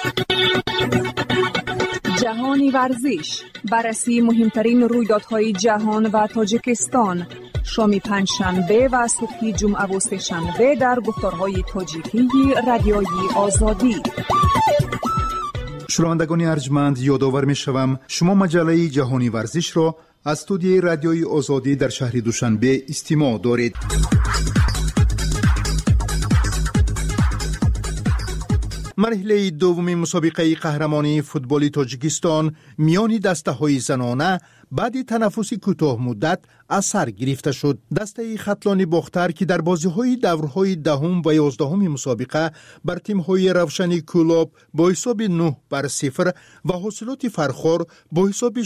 جهانی ورزش، بررسی مهمترین رویدادهای جهان و تاجیکستان، شام پنجشنبه و صبح جمعه و سه‌شنبه در گفتارهای تاجیکی رادیوی آزادی. شنوندگان ارجمند، یادآور می‌شوم شما مجله جهانی ورزش را از استودیوی رادیوی آزادی در شهر دوشنبه استماع دارید. مرحله دوم مسابقه قهرمانی فوتبال تاجیکستان میان دسته‌های زنانه بعد تنفس کوتاه مدت از سر گرفته شد. دسته خطلان باختر که در بازی‌های دورهای دهم و 11 مسابقه بر تیم‌های روشنی کلوب با حساب 9-0 و حاصلات فرخار با حساب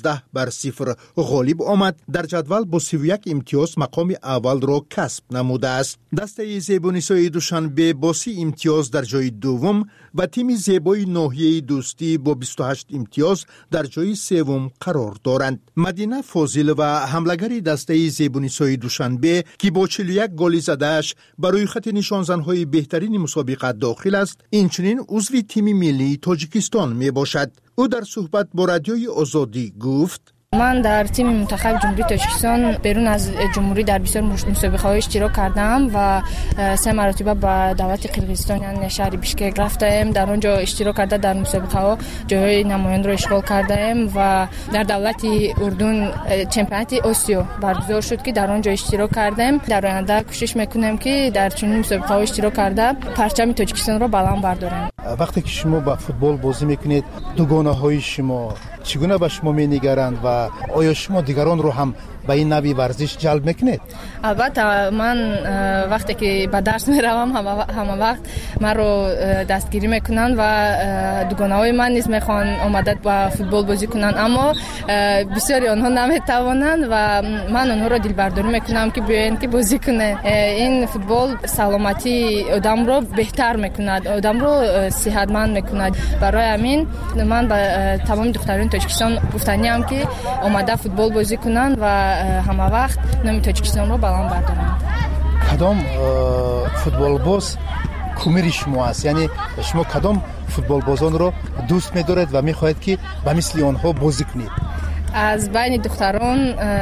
16-0 غالب آمد، در جدول با 31 امتیاز مقام اول را کسب نموده است. دسته زیبانیسای دوشنبه با 30 امتیاز در جای دوم و تیم زیبای ناحیه دوستی با 28 امتیاز در جای سوم قرار دارند. مدینه فاضل و حملگر دسته زیبانیسای دوشنبه که با 41 گل زده‌اش برای خط نشانزن‌های بهترین مسابقه داخل است، اینچنین عضو تیم ملی تاجیکستان می باشد. او در صحبت با رادیوی آزادی گفت: من در تیم منتخب جمهوری تاجیکستان بیرون از جمهوری در بسیار مسابقه‌های اشتراک کردم و 3 مرتبه به دولت قرقیزستان یعنی شهر بیشکک رفتم. در آنجا اشتراک کرده در مسابقه‌ها جای نماینده را اشغال کردم و در دولت اردن چمپیونات آسیا برگزار شد که در آنجا اشتراک کردم. در آینده کوشش میکنم که در چنین مسابقه‌ها اشتراک کرده پرچم تاجیکستان را بلند بردارم. وقتی که شما با فوتبال بازی میکنید، دوگانه‌های شما چگونه به شما می‌نگرند و آیا شما دیگران رو هم به این نوع ورزش جلب میکنید؟ البته من وقتی که به درس میروم همه وقت من رو دستگیری میکنن و دوگانه‌های من نیز میخوان آمدن با فوتبال بازی کنن، اما بسیاری آنها نمیتوانند و من آنها رو دلبرداری میکنم که بیاین که بازی کنه. این فوتبال سلامتی آدم رو بهتر میکند، آدم رو صحتمند میکند. برای همین من به تمام دختران تاجیکستان گفتنیم که آمده فوتبال بازی کنن و همه وقت نام تاجیکستان رو بلند بردارن. کدام فوتبال باز کمیر شما است؟ یعنی شما کدام فوتبال بازان رو دوست می‌دارید و می‌خواهید که به مثل آنها بازی کنید؟ از بین دختران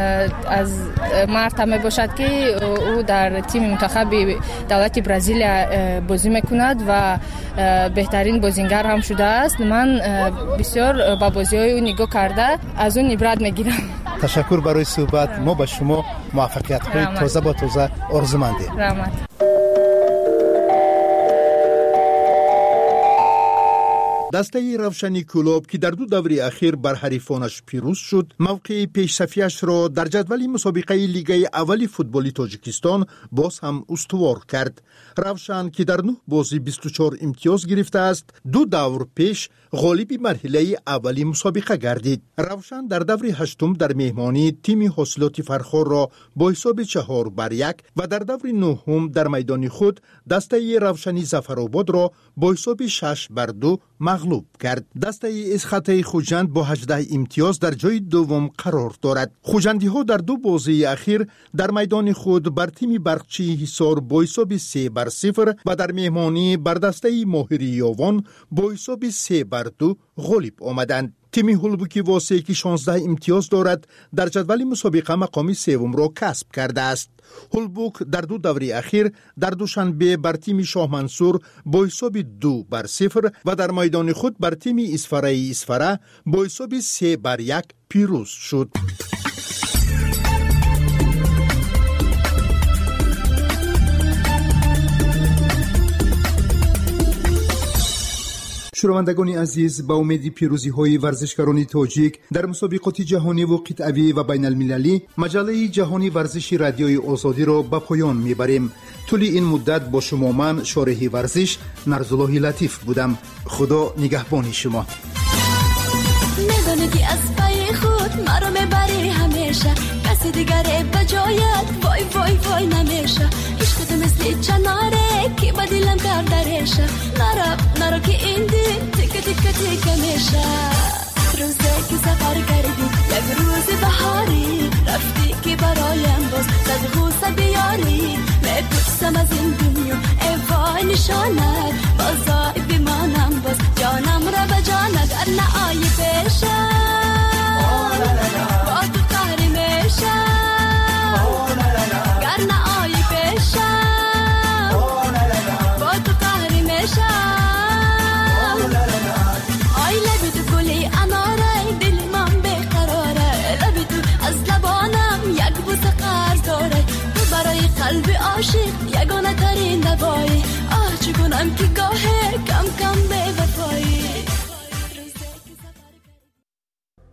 از مرد می باشد که او در تیم منتخب دولت برزیل بازی میکند و بهترین بازیگر هم شده است. من بسیار با بازی‌های او نگاه کرده از اون عبرت میگیرم. تشکر برای صحبت. ما به شما موفقیت‌های تازه با تازه آرزومندیم. رحمت. دسته روشنی کلوب که در 2 دوره اخیر بر حریفانش پیروز شد، موقع پیش‌صفیش را در جدول مسابقه لیگ اول فوتبال تاجیکستان باز هم استوار کرد. روشن که در 9 بازی 24 امتیاز گرفته است، 2 دور پیش غالب مرحله اولی مسابقه گردید. روشن در دور هشتم در مهمانی تیم حاصلات فرخار را با حساب 4-1 و در دور نهم در میدان خود دسته روشنی ظفرآباد را با حساب 6-2 مغلوب کرد. دسته اسخط خوجند با 18 امتیاز در جای دوم قرار دارد. خوجندی ها در 2 بازی اخیر در میدان خود بر تیم برقچی حصار با حساب 3-0 و در مهمانی بر دسته ماهری یاوان با حساب 3-2 غالب آمدند. تیم هولبوکی واسه که 16 امتیاز دارد در جدول مسابقه مقام سوم را کسب کرده است. هولبوک در 2 دوره اخیر در دوشنبه بر تیم شاه منصور با حساب 2-0 و در میدان خود بر تیم اسفره با حساب 3-1 پیروز شد. شنوندگان عزیز، با امید پیروزی های ورزشکاران تاجیک در مسابقات جهانی و قطعی و بین المللی، مجله جهانی ورزشی رادیوی آزادی را به پایان میبریم. طول این مدت با شما من شارح ورزش نرزالله لطیف بودم. خدا نگهبان شما. میدونی که از پای خود مرا میبری همیشه، کسی دیگره بجایت وای وای وای نمیشه. هیچ کدوم مثل چناره که با دلم کردرشه، نرا که این دل تیکه تیکه تیکه میشه. روزه که سفر کردی یک روز بهاری بپرسم از این دنیا ای وای نشانت